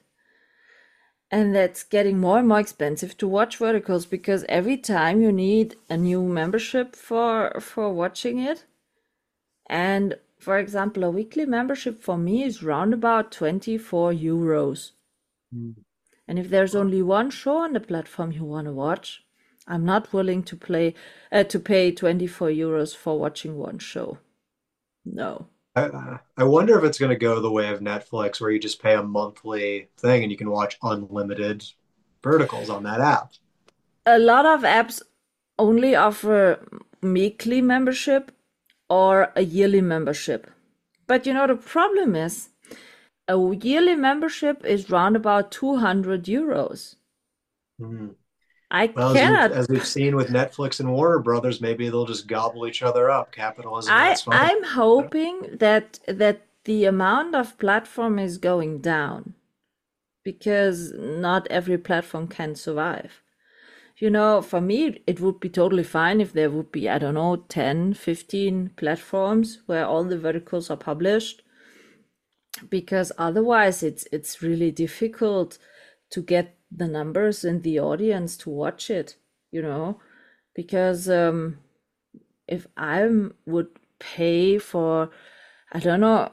And that's getting more and more expensive to watch verticals because every time you need a new membership for for watching it. And for example, a weekly membership for me is round about twenty-four euros. And if there's only one show on the platform you want to watch, I'm not willing to play uh, to pay twenty-four euros for watching one show. No. I, I wonder if it's going to go the way of Netflix, where you just pay a monthly thing and you can watch unlimited verticals on that app. A lot of apps only offer weekly membership or a yearly membership. But you know, the problem is a yearly membership is round about two hundred euros. Mhm. I Well, as we've cannot as we've seen with Netflix and Warner Brothers, maybe they'll just gobble each other up. Capitalism at I its finest. I'm hoping that that the amount of platform is going down because not every platform can survive. You know, for me, it would be totally fine if there would be, I don't know, ten, fifteen platforms where all the verticals are published, because otherwise it's it's really difficult to get the numbers and the audience to watch it, you know, because um, if I would pay for, I don't know,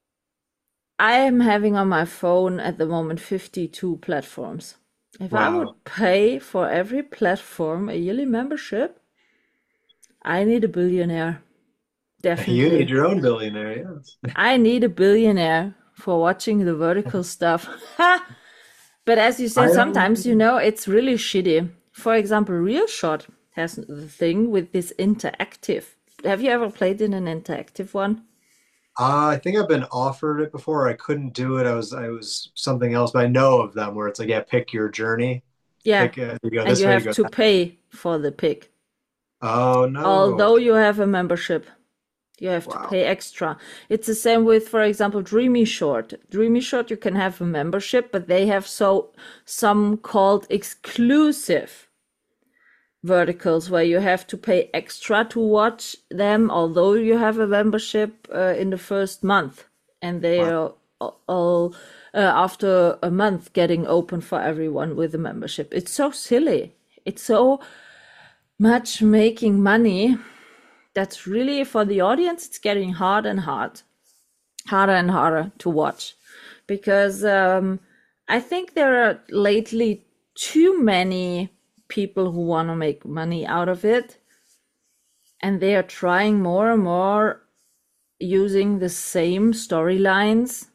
I am having on my phone at the moment fifty-two platforms. If I Wow. would pay for every platform a yearly membership, I need a billionaire. You need Definitely. your own billionaire, yes. I need a billionaire for watching the vertical stuff. But as you I said, sometimes, you um, know, it's really shitty. For example, RealShot has the thing with this interactive. Have you ever played in an interactive one? uh, I think I've been offered it before. I couldn't do it. I was I was something else, but I know of them where it's like, yeah, pick your journey. Yeah, Pick uh, you go and this you way, you have go to that. pay for the pick. Oh no. Although you have a membership, you have to Wow. pay extra. It's the same with, for example, Dreamy Short. Dreamy Short, you can have a membership, but they have so some called exclusive verticals where you have to pay extra to watch them, although you have a membership uh, in the first month, and they Wow. are all, all uh, after a month getting open for everyone with a membership. It's so silly. It's so much making money that's really for the audience. It's getting hard and hard, harder and harder to watch, because um, I think there are lately too many people who want to make money out of it, and they are trying more and more using the same storylines,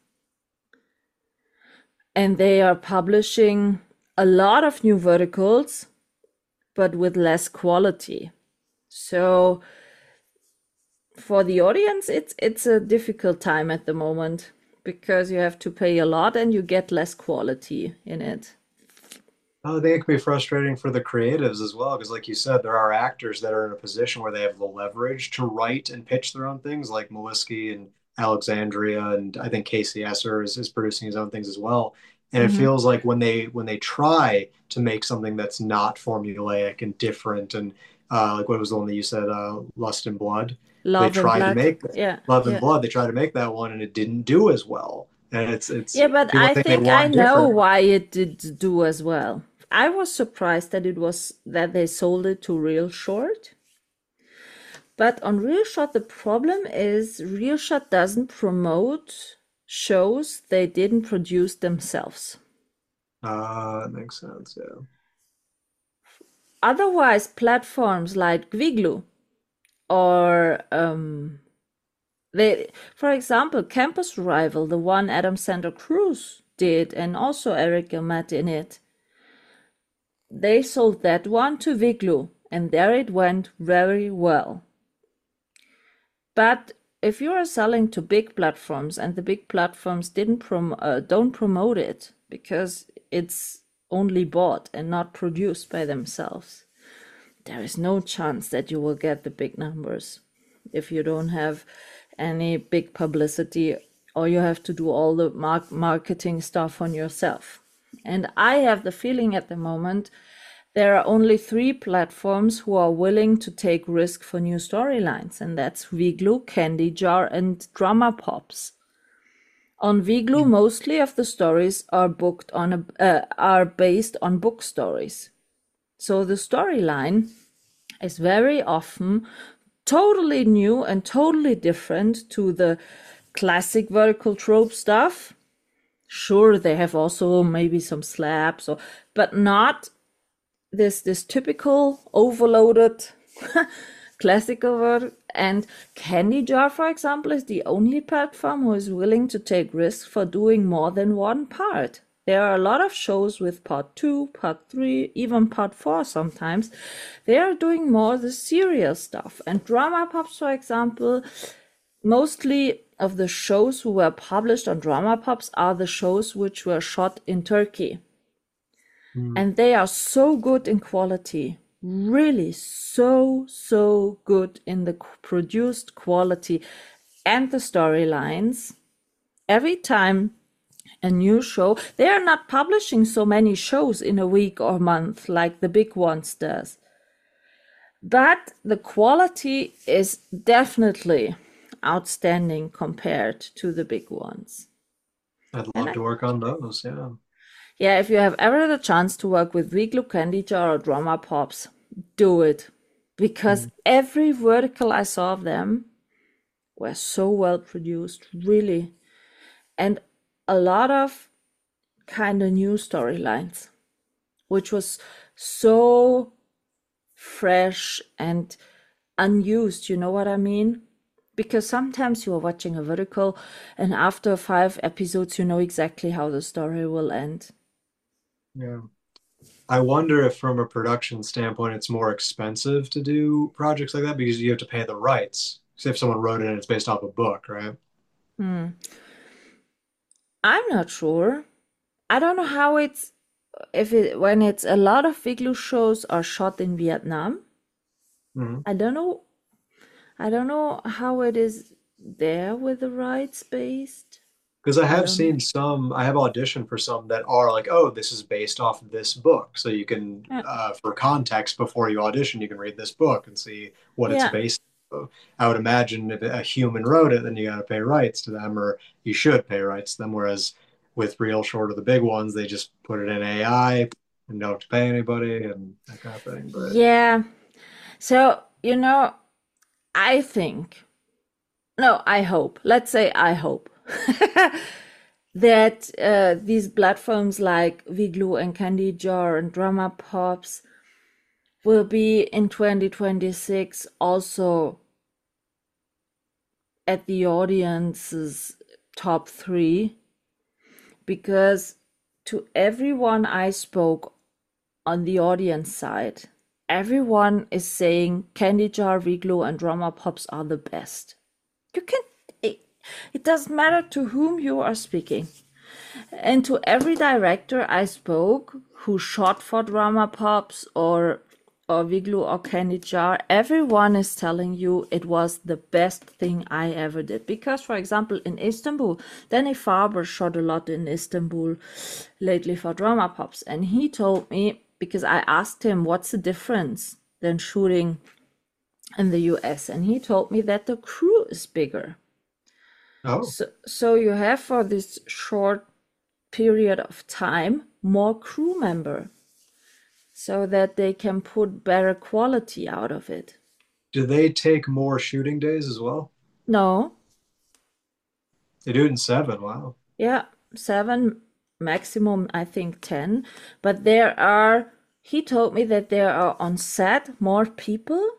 and they are publishing a lot of new verticals, but with less quality. So for the audience, it's it's a difficult time at the moment because you have to pay a lot and you get less quality in it. I think it can be frustrating for the creatives as well, because like you said, there are actors that are in a position where they have the leverage to write and pitch their own things, like Maliski and Alexandria, and I think Casey Esser is, is producing his own things as well. And it Mhm. feels like when they when they try to make something that's not formulaic and different, and uh, like what was the one that you said, uh, Lust and Blood? They Love and tried to Blood. make Yeah, Love and yeah. Blood. They tried to make that one, and it didn't do as well. And it's it's Yeah, but people I think they think I want know different. why it did do as well. I was surprised that it was that they sold it to Real Short. But on Real Short, the problem is Real Short doesn't promote shows they didn't produce themselves. Uh, that makes sense. Yeah. Otherwise, platforms like Gviglu or um, they, for example, Campus Rival, the one Adam Sandler Cruz did, and also Eric Guillemette in it, they sold that one to Viglu, and there it went very well. But if you are selling to big platforms and the big platforms didn't prom uh, don't promote it because it's only bought and not produced by themselves, there is no chance that you will get the big numbers if you don't have any big publicity, or you have to do all the mar marketing stuff on yourself. And I have the feeling at the moment there are only three platforms who are willing to take risk for new storylines, and that's Viglu, Candy Jar, and Drama Pops. On Viglu, mostly of the stories are booked on a, uh, are based on book stories. So the storyline is very often totally new and totally different to the classic vertical trope stuff. Sure, they have also maybe some slaps, or but not this this typical overloaded classical word. And Candy Jar, for example, is the only platform who is willing to take risks for doing more than one part. There are a lot of shows with part two, part three, even part four sometimes. They are doing more the serious stuff. And Drama Pops, for example, mostly of the shows who were published on Drama Pops are the shows which were shot in Turkey. Mm. And they are so good in quality, really so, so good in the produced quality and the storylines. Every time a new show, they are not publishing so many shows in a week or month like the big ones does. But the quality is definitely outstanding compared to the big ones. I'd love And I- to work on those. Yeah. Yeah, if you have ever the chance to work with Viglu, Candy Jar, or Drama Pops, do it. Because every vertical I saw of them were so well produced, really. And a lot of kind of new storylines, which was so fresh and unused, you know what I mean? Because sometimes you are watching a vertical and after five episodes, you know exactly how the story will end. Yeah. I wonder if from a production standpoint, it's more expensive to do projects like that because you have to pay the rights. Say if someone wrote it and it's based off a book, right? Hmm. I'm not sure. I don't know how it's if it when it's a lot of Viglu shows are shot in Vietnam. Mhm. I don't know. I don't know how it is there with the rights based. Because I I have don't seen some, I have auditioned for some that are like, oh, this is based off of this book. So you can, Yeah. uh, for context before you audition, you can read this book and see what it's Yeah. based on. I would imagine if a human wrote it, then you got to pay rights to them, or you should pay rights to them. Whereas with Real Short or the big ones, they just put it in A I and don't have to pay anybody and that kind of thing. But Yeah. So, you know, I think, no, I hope, let's say I hope that uh, these platforms like Viglu and Candy Jar and Drama Pops will be in twenty twenty-six also at the audience's top three because to everyone I spoke on the audience side, everyone is saying Candy Jar, Viglo, and Drama Pops are the best. You can, it, it doesn't matter to whom you are speaking. And to every director I spoke who shot for Drama Pops or or Viglo or Candy Jar, everyone is telling you it was the best thing I ever did. Because, for example, in Istanbul, Danny Farber shot a lot in Istanbul lately for Drama Pops. And he told me, because I asked him, what's the difference than shooting in the U S? And he told me that the crew is bigger. Oh, So, so you have for this short period of time more crew member so that they can put better quality out of it. do they take more shooting days as well? No, They do it in seven. Wow. yeah, seven, maximum, I think ten. But there are, he told me that there are on set more people.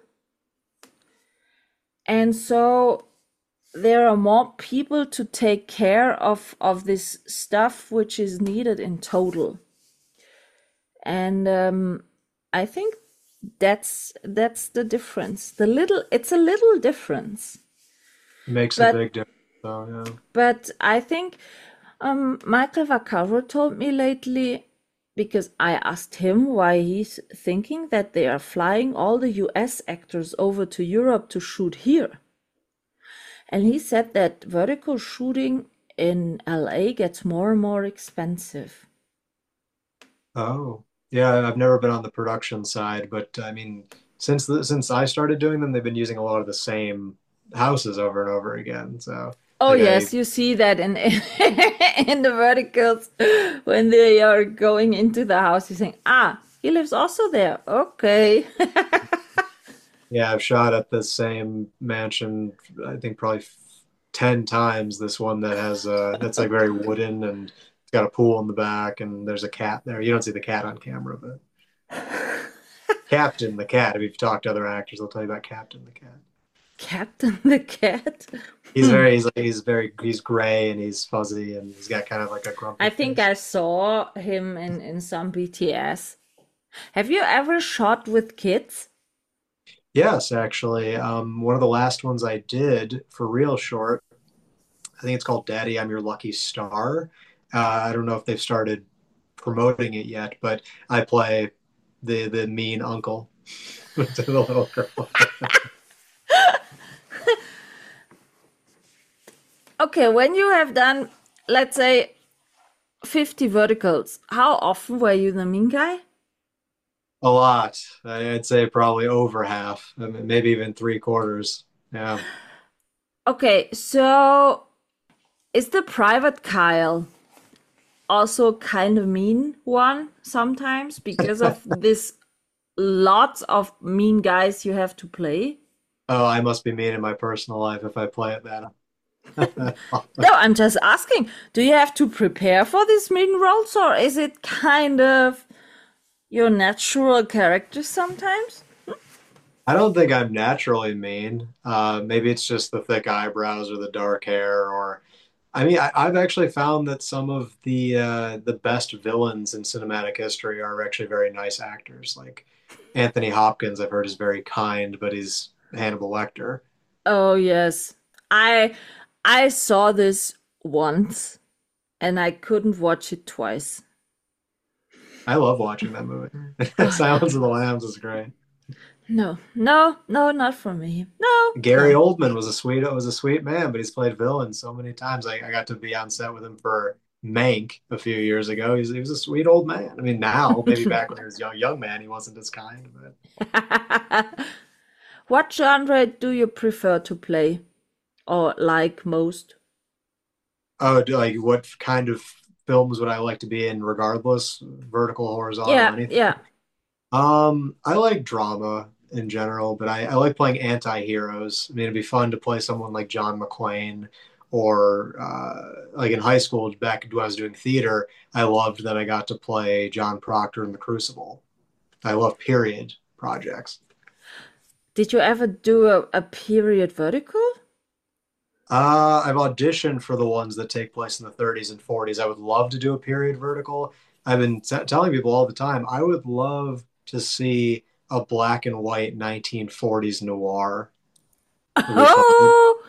And so there are more people to take care of, of this stuff which is needed in total. And um, I think that's that's the difference. The little, it's a little difference. Makes But a big difference. Oh, yeah. But I think um, Michael Vaccaro told me lately, because I asked him why he's thinking that they are flying all the U S actors over to Europe to shoot here. And he said that vertical shooting in L A gets more and more expensive. Oh, yeah. I've never been on the production side, but I mean, since the since I started doing them, they've been using a lot of the same houses over and over again. So, Oh like I, yes, you see that in in the verticals when they are going into the house, you're saying, ah, he lives also there. Okay. yeah, I've shot at the same mansion. I think probably f- ten times. This one that has uh that's like very wooden and it's got a pool in the back and there's a cat there. You don't see the cat on camera, but Captain the cat. If you've talked to other actors, they'll tell you about Captain the cat. Captain the Cat. He's very he's like he's very he's gray and he's fuzzy and he's got kind of like a grumpy I think face. I saw him in, in some B T S. Have you ever shot with kids? Yes, actually. Um, one of the last ones I did for real short, I think it's called Daddy, I'm Your Lucky Star. Uh, I don't know if they've started promoting it yet, but I play the the mean uncle to the little girl. Okay, when you have done, let's say, fifty verticals, how often were you the mean guy? A lot. I'd say probably over half, I mean, maybe even three quarters. Yeah. Okay, so is the private Kyle also kind of mean one sometimes because of this lots of mean guys you have to play? Oh, I must be mean in my personal life if I play it that. No, I'm just asking, do you have to prepare for these mean roles or is it kind of your natural character sometimes? I don't think I'm naturally mean. Uh, maybe it's just the thick eyebrows or the dark hair, or I mean, I, I've actually found that some of the uh, the best villains in cinematic history are actually very nice actors. Like Anthony Hopkins, I've heard is very kind, but he's Hannibal Lecter. Oh yes. I I saw this once and I couldn't watch it twice. I love watching that movie. Silence of the Lambs is great. No, no, no, not for me. No, Gary no. Oldman was a sweet was a sweet man, but he's played villains so many times. I, I got to be on set with him for Mank a few years ago. He's, he was a sweet old man. I mean, now maybe back when he was a young young man, he wasn't as kind. But What genre do you prefer to play or like most? oh, do- like what kind of films would I like to be in, regardless, vertical, horizontal, Yeah, anything? yeah. Um, I like drama in general, but I, I like playing anti-heroes. I mean, it'd be fun to play someone like John McClane, or uh, like in high school, back when I was doing theater, I loved that I got to play John Proctor in The Crucible. I love period projects. Did you ever do a, a period vertical? Uh, I've auditioned for the ones that take place in the thirties and forties. I would love to do a period vertical. I've been t telling people all the time, I would love to see a black and white nineteen forties noir. It'd be fun. Oh,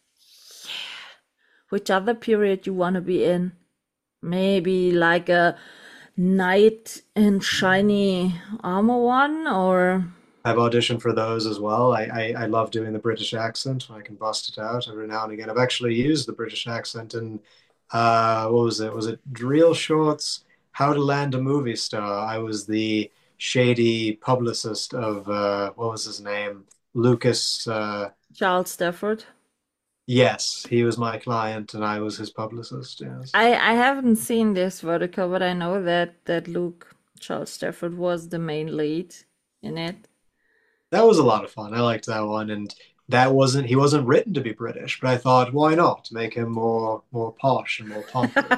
which other period you want to be in? Maybe like a knight in shiny armor one, or I've auditioned for those as well. I, I, I love doing the British accent when I can bust it out every now and again. I've actually used the British accent in, uh, what was it? Was it Real Shorts, How to Land a Movie Star? I was the shady publicist of, uh, what was his name? Lucas, uh, Charles Stafford. yes, he was my client and I was his publicist, yes. I I haven't seen this vertical, but I know that that Luke Charles Stafford was the main lead in it. That was a lot of fun. I liked that one, and that wasn't he wasn't written to be British, but I thought, why not make him more more posh and more pompous?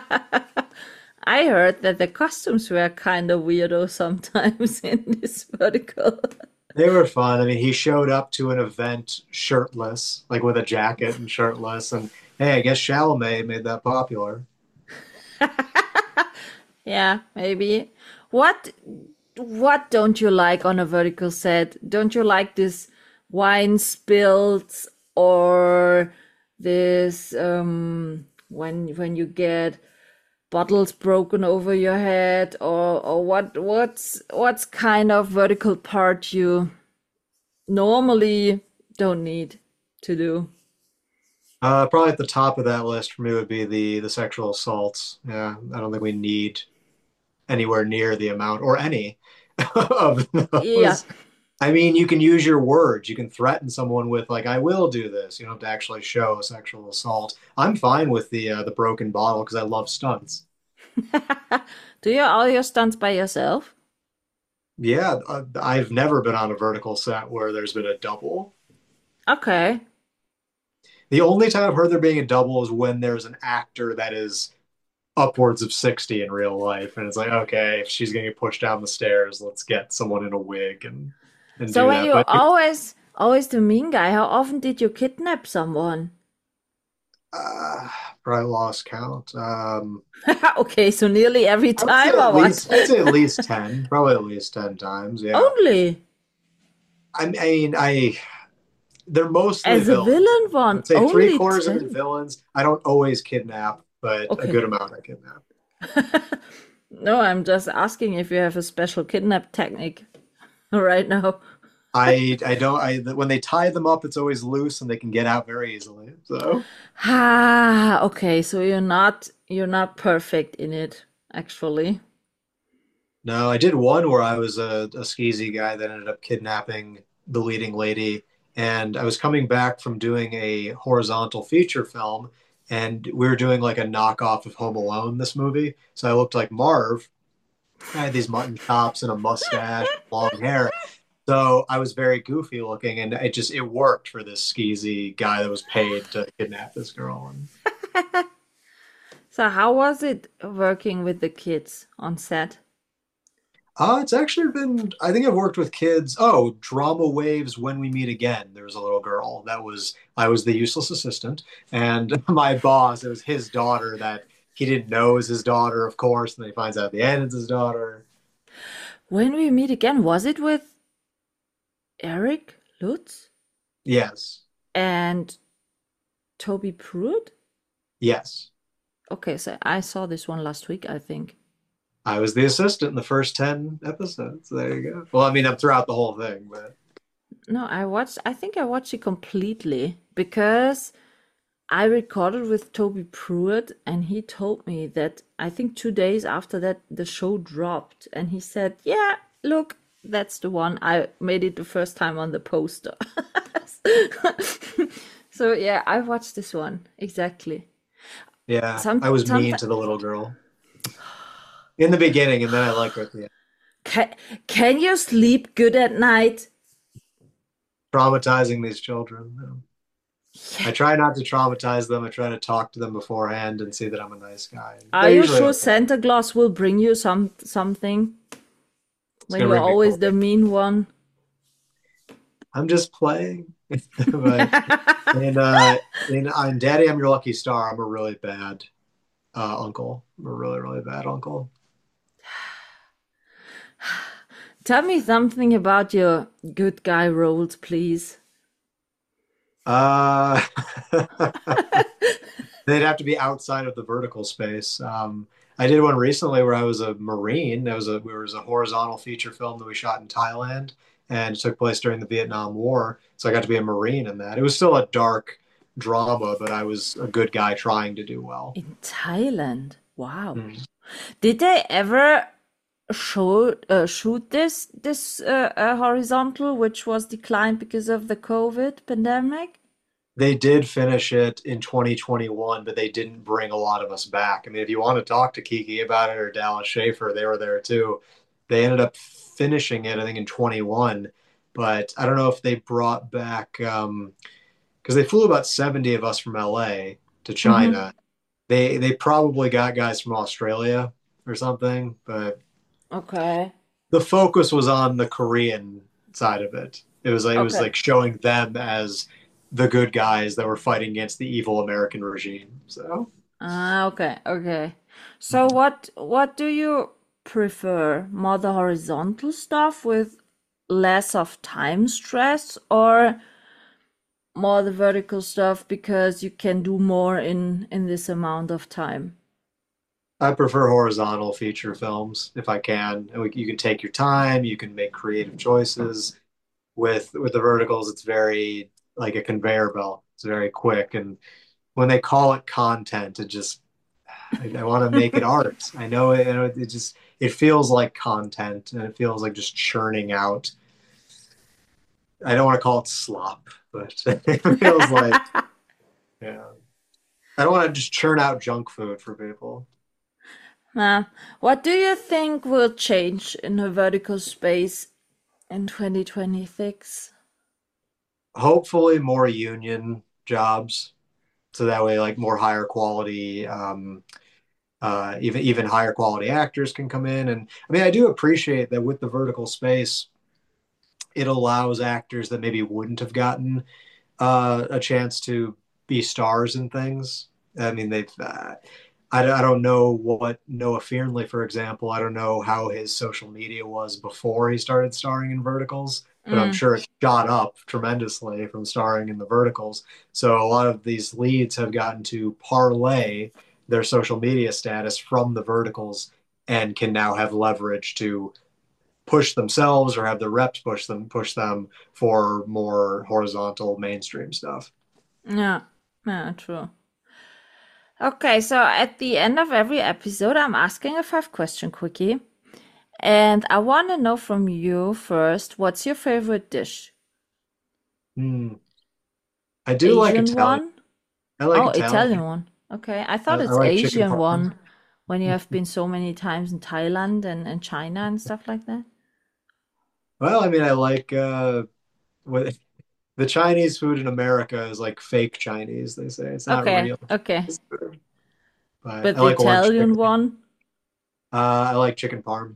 I heard that the costumes were kind of weirdo sometimes in this vertical. They were fun. I mean, he showed up to an event shirtless, like with a jacket and shirtless, and hey, I guess Chalamet made that popular. Yeah, maybe. What what don't you like on a vertical set? Don't you like this wine spills or this um when when you get bottles broken over your head, or or what what's what's kind of vertical part you normally don't need to do? Uh, probably at the top of that list for me would be the the sexual assaults. Yeah, I don't think we need anywhere near the amount or any of Yeah. those. I mean, you can use your words. You can threaten someone with like, "I will do this." You don't have to actually show a sexual assault. I'm fine with the uh, the broken bottle because I love stunts. Do you all your stunts by yourself? Yeah, uh, I've never been on a vertical set where there's been a double. Okay. The only time I've heard there being a double is when there's an actor that is upwards of sixty in real life, and it's like, okay, if she's gonna get pushed down the stairs, let's get someone in a wig and and So do when that. you're But always always the mean guy, how often did you kidnap someone? uh, probably lost count. Um, Okay, so nearly every I would say time or at what? least I'd say at least ten, probably at least ten times. Yeah. Only I mean, I they're mostly as a villains. villain one, I'd say three only quarters of the ten. villains. I don't always kidnap, but a Okay. good amount I kidnap. No, I'm just asking if you have a special kidnap technique right now. I I don't I when they tie them up, it's always loose and they can get out very easily. So Ah, okay, so you're not you're not perfect in it, actually. no, I did one where I was a, a skeezy guy that ended up kidnapping the leading lady, and I was coming back from doing a horizontal feature film, and we were doing like a knockoff of Home Alone, this movie. So I looked like Marv. I had these mutton chops and a mustache, long hair. So I was very goofy looking, and it just it worked for this skeezy guy that was paid to kidnap this girl. And So how was it working with the kids on set? uh, it's actually been, I think I've worked with kids. Oh, Drama Waves When We Meet Again. There was a little girl that was, I was the useless assistant. And my boss, it was his daughter that he didn't know was his daughter, of course. And then he finds out at the end it's his daughter. When we meet again, was it with Eric Lutz Yes. and Toby Pruitt? Yes. Okay, so I saw this one last week, I think. I was the assistant in the first ten episodes. There you go. Well, I mean, I'm throughout the whole thing, but No, I watched, I think I watched it completely because I recorded with Toby Pruitt and he told me that I think two days after that the show dropped and he said, yeah, look, that's the one. I made it the first time on the poster. So yeah, I watched this one. Exactly. yeah, Some, I was mean sometimes, to the little girl in the beginning, and then I liked her at the end. can, can you sleep good at night? Traumatizing these children. You know. I try not to traumatize them. I try to talk to them beforehand and see that I'm a nice guy. And Are they're you usually sure okay. Santa Claus will bring you some something when gonna you're bring me always cold. the mean one? I'm just playing. But in uh in on Daddy, I'm Your Lucky Star, I'm a really bad uh uncle. I'm a really, really bad uncle. Tell me something about your good guy roles, please. Uh they'd have to be outside of the vertical space. Um I did one recently where I was a Marine. That was a there was a horizontal feature film that we shot in Thailand and it took place during the Vietnam War. So I got to be a Marine in that. It was still a dark drama, but I was a good guy trying to do well. In Thailand. Wow. Mm. Did they ever show uh, shoot this this uh, uh, horizontal, which was declined because of the COVID pandemic? They did finish it in twenty twenty-one, but they didn't bring a lot of us back. I mean, if you want to talk to Kiki about it or Dallas Schaefer, they were there too. They ended up finishing it, I think, in twenty-one, but I don't know if they brought back um because they flew about seventy of us from L A to Mm-hmm. China. They they probably got guys from Australia or something, but Okay. the focus was on the Korean side of it. It was like it was Okay. like showing them as the good guys that were fighting against the evil American regime. So Ah, okay. Okay. So what what do you prefer? More the horizontal stuff with less of time stress, or more the vertical stuff because you can do more in in this amount of time? I prefer horizontal feature films if I can. And we, you can take your time, you can make creative choices. With with the verticals, it's very like a conveyor belt. It's very quick, and when they call it content, it just I, I want to make it art. I know it, you know, it just it feels like content, and it feels like just churning out. I don't want to call it slop, but it feels like yeah. I don't want to just churn out junk food for people. Uh, what do you think will change in the vertical space in twenty twenty-six? Hopefully, more union jobs, so that way, like more higher quality, um, uh, even even higher quality actors can come in. And I mean, I do appreciate that with the vertical space, it allows actors that maybe wouldn't have gotten uh, a chance to be stars in things. I mean, they've. Uh, I, I don't know what Noah Fearnley, for example. I don't know how his social media was before he started starring in verticals, but I'm Mm, sure it shot up tremendously from starring in the verticals. So a lot of these leads have gotten to parlay their social media status from the verticals and can now have leverage to push themselves or have the reps push them push them for more horizontal mainstream stuff. yeah, yeah, true. Okay, so at the end of every episode, I'm asking a five question quickie. And I want to know from you first, what's your favorite dish? Hmm. I do like Asian Italian. one? I like Oh, Italian Italian. one. Okay, I I, thought I it's like chicken Asian parm. one when you have been so many times in Thailand and, and China and stuff like that. Well, I mean, I like uh, what the Chinese food in America is like fake Chinese. They say it's not Okay, real, okay. but But I the like orange Italian chicken. one, Uh, I like chicken parm.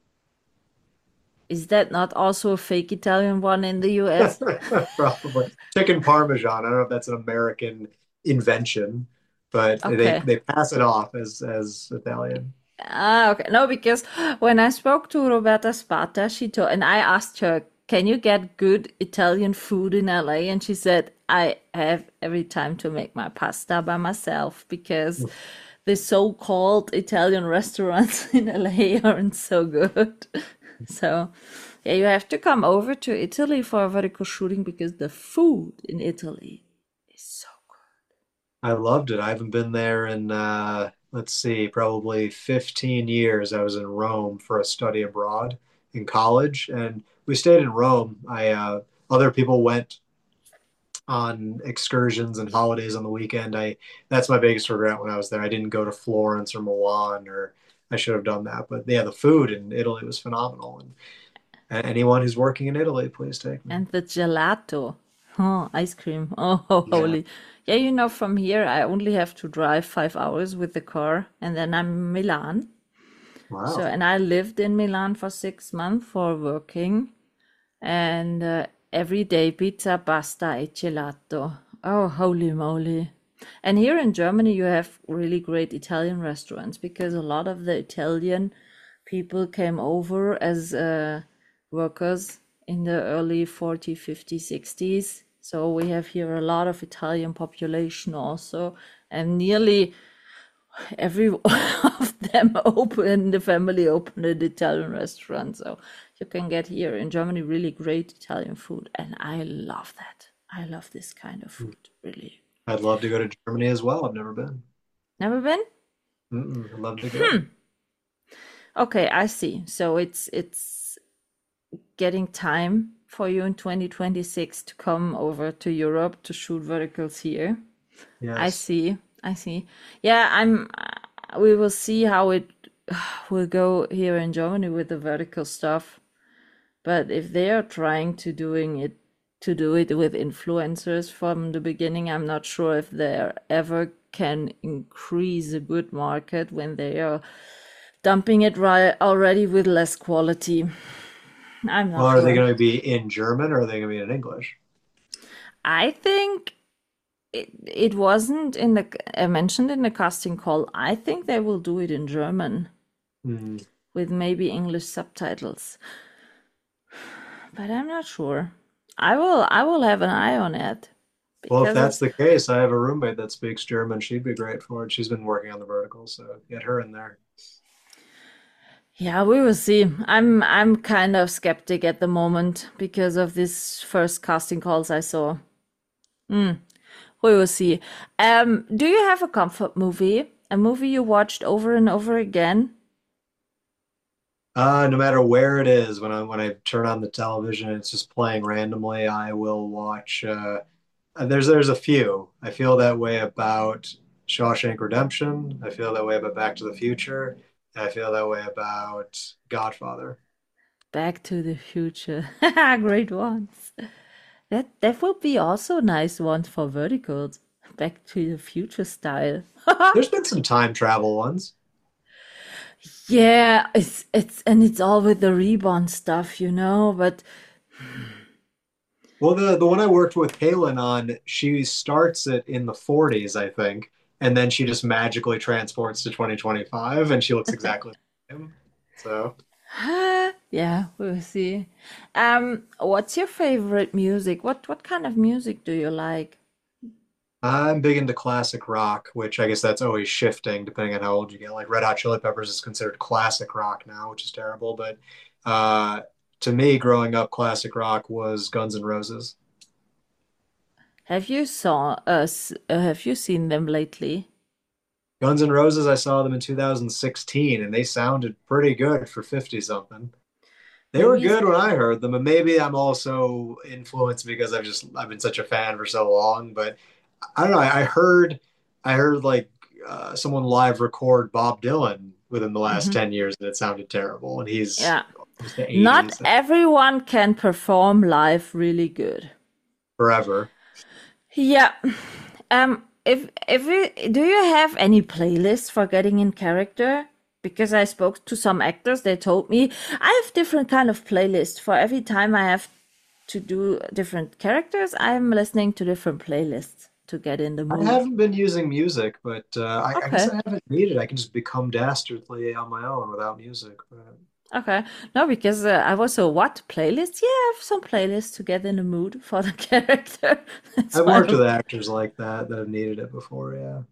is that not also a fake Italian one in the U S? Probably chicken parmesan. I don't know if that's an American invention, but they Okay. they pass it off as as Italian. Ah, okay. No, because when I spoke to Roberta Sparta, she told, and I asked her, can you get good Italian food in L A? And she said, I have every time to make my pasta by myself because the so-called Italian restaurants in L A aren't so good. So, yeah, you have to come over to Italy for a vertical shooting because the food in Italy is so I loved it. I haven't been there in uh, let's see, probably fifteen years. I was in Rome for a study abroad in college, and we stayed in Rome. I uh, Other people went on excursions and holidays on the weekend. I That's my biggest regret when I was there. I didn't go to Florence or Milan, or I should have done that. But yeah, the food in Italy was phenomenal. And anyone who's working in Italy, please take me. And the gelato. Oh, ice cream. Oh, Yeah. holy. Yeah, you know, from here I only have to drive five hours with the car and then I'm in Milan. So, Wow. and I lived in Milan for six months for working. And uh, Every day, pizza, pasta, e gelato. Oh, holy moly. And here in Germany, you have really great Italian restaurants because a lot of the Italian people came over as uh, workers in the early forties, fifties, sixties. So we have here a lot of Italian population also, and nearly every of them opened, the family opened an Italian restaurant. So you can get here in Germany really great Italian food. And I love that. I love this kind of food, really. I'd love to go to Germany as well. I've never been. Never been? Mm-mm, I'd love to go. Okay, I see. So it's it's getting time for you in twenty twenty-six to come over to Europe to shoot verticals here. I Yes. see. I see. Yeah, I'm. uh, We will see how it will go here in Germany with the vertical stuff. But if they are trying to doing it to do it with influencers from the beginning, I'm not sure if they ever can increase a good market when they are dumping it right already with less quality. I'm Well, not are they sure. going to be in German or are they going to be in English? I think it it wasn't in the uh, mentioned in the casting call. I think they will do it in German Hmm. with maybe English subtitles, but I'm not sure. I will I will have an eye on it Well, if because that's it's the case, I have a roommate that speaks German. She'd be great for it. She's been working on the vertical, so get her in there. yeah, we will see. I'm I'm kind of skeptic at the moment because of this first casting calls I saw. Hmm. We will see. Um, do you have a comfort movie? A movie you watched over and over again? Uh, no matter where it is, when I when I turn on the television, and it's just playing randomly. I will watch. Uh, uh, there's there's a few. I feel that way about Shawshank Redemption. I feel that way about Back to the Future. I feel that way about Godfather. Back to the Future. Great ones. That that would be also nice ones for verticals. Back to the Future style. There's been some time travel ones. Yeah, it's it's and it's all with the reborn stuff, you know, but Well, the the one I worked with Kaylin on, she starts it in the forties, I think, and then she just magically transports to twenty twenty-five, and she looks exactly like him. So yeah, we'll see. Um, what's your favorite music? What what kind of music do you like? I'm big into classic rock, which I guess that's always shifting depending on how old you get. Like Red Hot Chili Peppers is considered classic rock now, which is terrible. But uh, to me, growing up, classic rock was Guns N' Roses. Have you saw us? Uh, have you seen them lately? Guns N' Roses, I saw them in two thousand sixteen, and they sounded pretty good for fifty something. They The were reason, good when I heard them, and maybe I'm also influenced because I've just I've been such a fan for so long. But I don't know. I, I heard I heard like uh, someone live record Bob Dylan within the last Mhm. ten years, and it sounded terrible. And he's Yeah, almost the not eighties everyone can perform live really good. forever. Yeah. Um, if if you, do you have any playlist for getting in character? Because I spoke to some actors, they told me I have different kind of playlist for every time I have to do different characters. I'm listening to different playlists to get in the I mood. haven't been using music, but uh, I, I guess Okay. I haven't needed. I can just become dastardly on my own without music. But Okay. No, because uh, I was so what playlist? Yeah, I have some playlists to get in the mood for the character. That's I've why worked I'm with actors like that that have needed it before. Yeah,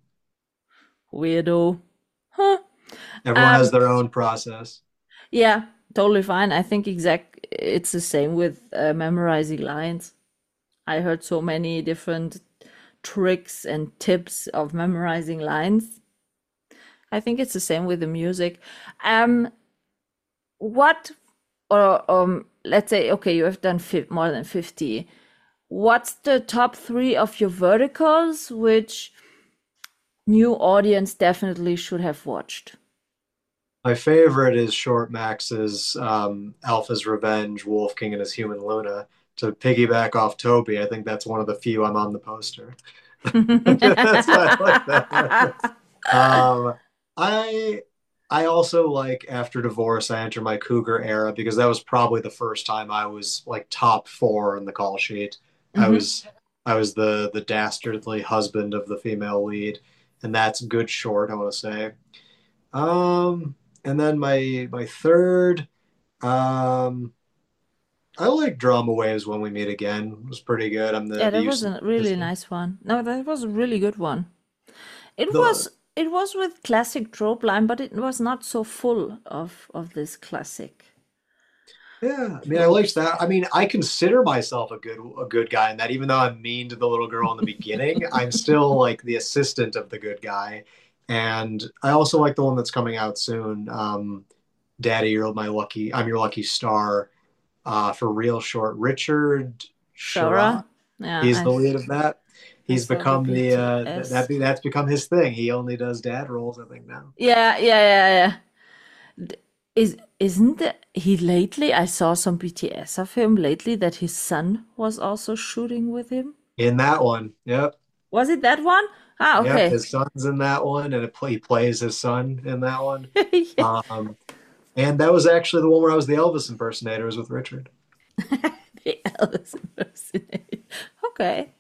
weirdo. Huh. everyone has Um, their own process. yeah, totally fine. I think exact it's the same with uh, memorizing lines. I heard so many different tricks and tips of memorizing lines. I think it's the same with the music. Um, what or um, let's say okay, you have done fi more than fifty. What's the top three of your verticals which new audience definitely should have watched? My favorite is Short Max's um, Alpha's Revenge, Wolf King and his Human Luna. To piggyback off Toby, I think that's one of the few I'm on the poster. That's why I like that reference. Um, I I also like after divorce, I enter my cougar era because that was probably the first time I was like top four in the call sheet. I Mm-hmm. was I was the the dastardly husband of the female lead, and that's good short, I want to say. Um, and then my my third, um, I like Drama Waves When We Meet Again. It was pretty good. I'm the Yeah, the that was Houston. a really nice one. No, that was a really good one. It The was it was with classic trope line, but it was not so full of of this classic Yeah, I mean, I liked tropes. that. I mean, I consider myself a good a good guy in that even though I'm mean to the little girl in the beginning, I'm still like the assistant of the good guy. And I also like the one that's coming out soon. Um, Daddy, you're my lucky, I'm your lucky star. Uh, for real short, Richard Sherrod. Shara, yeah, He's I the lead of that. I He's saw the become the uh that, that B T S. be that's become his thing. He only does dad roles, I think now. Yeah, yeah, yeah, yeah. D- Is isn't the, he lately? I saw some B T S of him lately that his son was also shooting with him. In that one, yep. Was it that one? Ah, Yep, okay. his son's in that one, and it play, he plays his son in that one. Yeah. Um, and that was actually the one where I was the Elvis impersonator, was with Richard. The Elvis impersonator. Okay.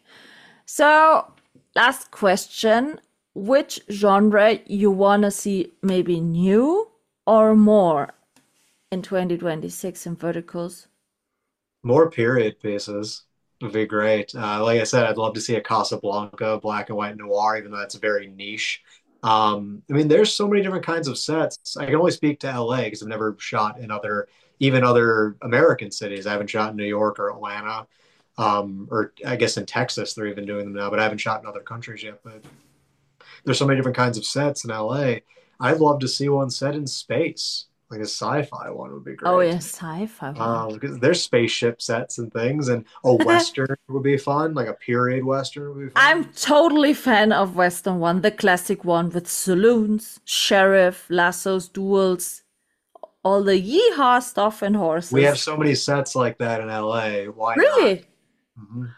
So, last question. Which genre you wanna see maybe new or more in twenty twenty-six in verticals? More period pieces would be great. Uh, like I said, I'd love to see a Casablanca, black and white noir, even though that's very niche. Um, I mean, there's so many different kinds of sets. I can only speak to L A because I've never shot in other, even other American cities. I haven't shot in New York or Atlanta, um, or I guess in Texas they're even doing them now, but I haven't shot in other countries yet. But there's so many different kinds of sets in L A. I'd love to see one set in space, like a sci-fi one would be Oh great. yeah, sci-fi one. Um, because there's spaceship sets and things, and a western would be fun, like a period western would be I'm fun. totally fan of Western one, the classic one with saloons, sheriff, lassos, duels, all the yeehaw stuff and We have horses. so many sets like that in L A. Why not? Really? Mhm.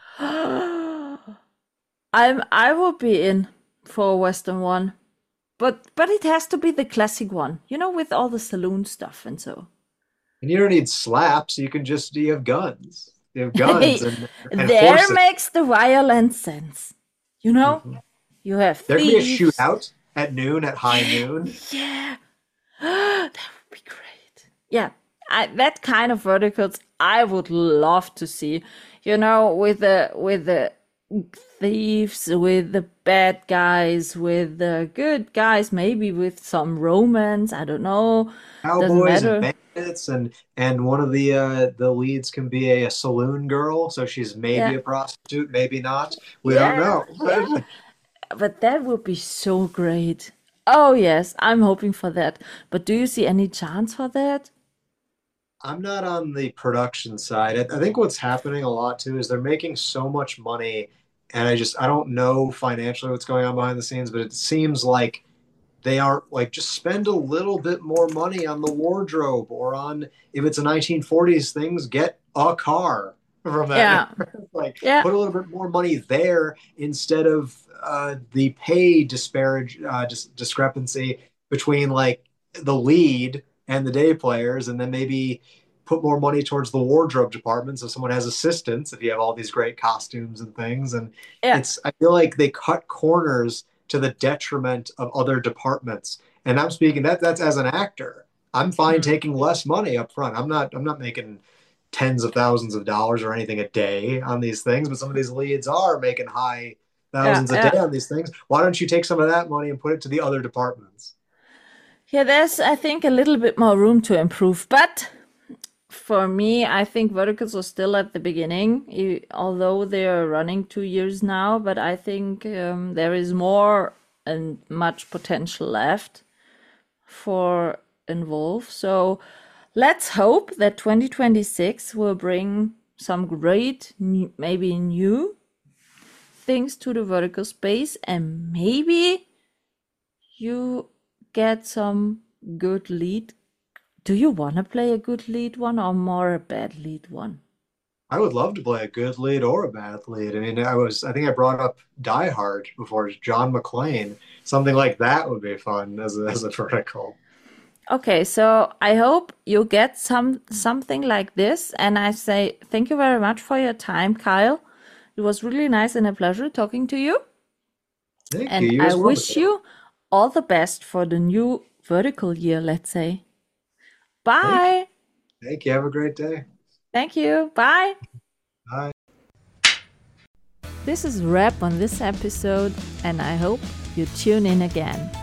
I'm I would be in for a Western one. But but it has to be the classic one, you know, with all the saloon stuff and so. And you don't need slaps. You can just you have guns. You have guns and and There horses. makes the violent sense. You know? Mhm. You have There can be a thieves. shootout at noon, at high noon. Yeah. That would be great. Yeah. I, that kind of verticals I would love to see. You know, with the with the thieves, with the bad guys, with the good guys, maybe with some romance. I don't know. Doesn't Cowboys and matter. bandits, and and one of the uh the leads can be a, a saloon girl, so she's maybe Yeah. a prostitute, maybe not. We don't Yeah. know. Yeah. But that would be so great. Oh yes, I'm hoping for that. But do you see any chance for that? I'm not on the production side. I, I think what's happening a lot too is they're making so much money, and I just I don't know financially what's going on behind the scenes, but it seems like they aren't like just spend a little bit more money on the wardrobe or on if it's a nineteen forties things, get a car from that. Yeah. Like Yeah. put a little bit more money there instead of uh, the pay disparage uh, dis- discrepancy between like the lead and the day players, and then maybe put more money towards the wardrobe department so someone has assistants if you have all these great costumes and things. And Yeah. it's I feel like they cut corners to the detriment of other departments. And I'm speaking that that's as an actor. I'm fine Mm. taking less money up front. I'm not I'm not making tens of thousands of dollars or anything a day on these things, but some of these leads are making high Yeah. thousands a Yeah. day on these things. Why don't you take some of that money and put it to the other departments? Yeah, there's I think a little bit more room to improve, but for me, I think verticals are still at the beginning, e- although they are running two years now. But I think um, there is more and much potential left for Involve. So let's hope that twenty twenty-six will bring some great, new, maybe new things to the vertical space, and maybe you get some good lead. Do you want to play a good lead one or more a bad lead one? I would love to play a good lead or a bad lead. I mean, I was I think I brought up Die Hard before, John McClane. Something like that would be fun as a, as a vertical. Okay, so I hope you get some something like this, and I say thank you very much for your time, Kyle. It was really nice and a pleasure talking to you. Thank And you. You I as well, wish Michaela. you all the best for the new vertical year, let's say. Bye. Thank you. Have a great day. Thank you. Bye. Bye. This is a wrap on this episode, and I hope you tune in again.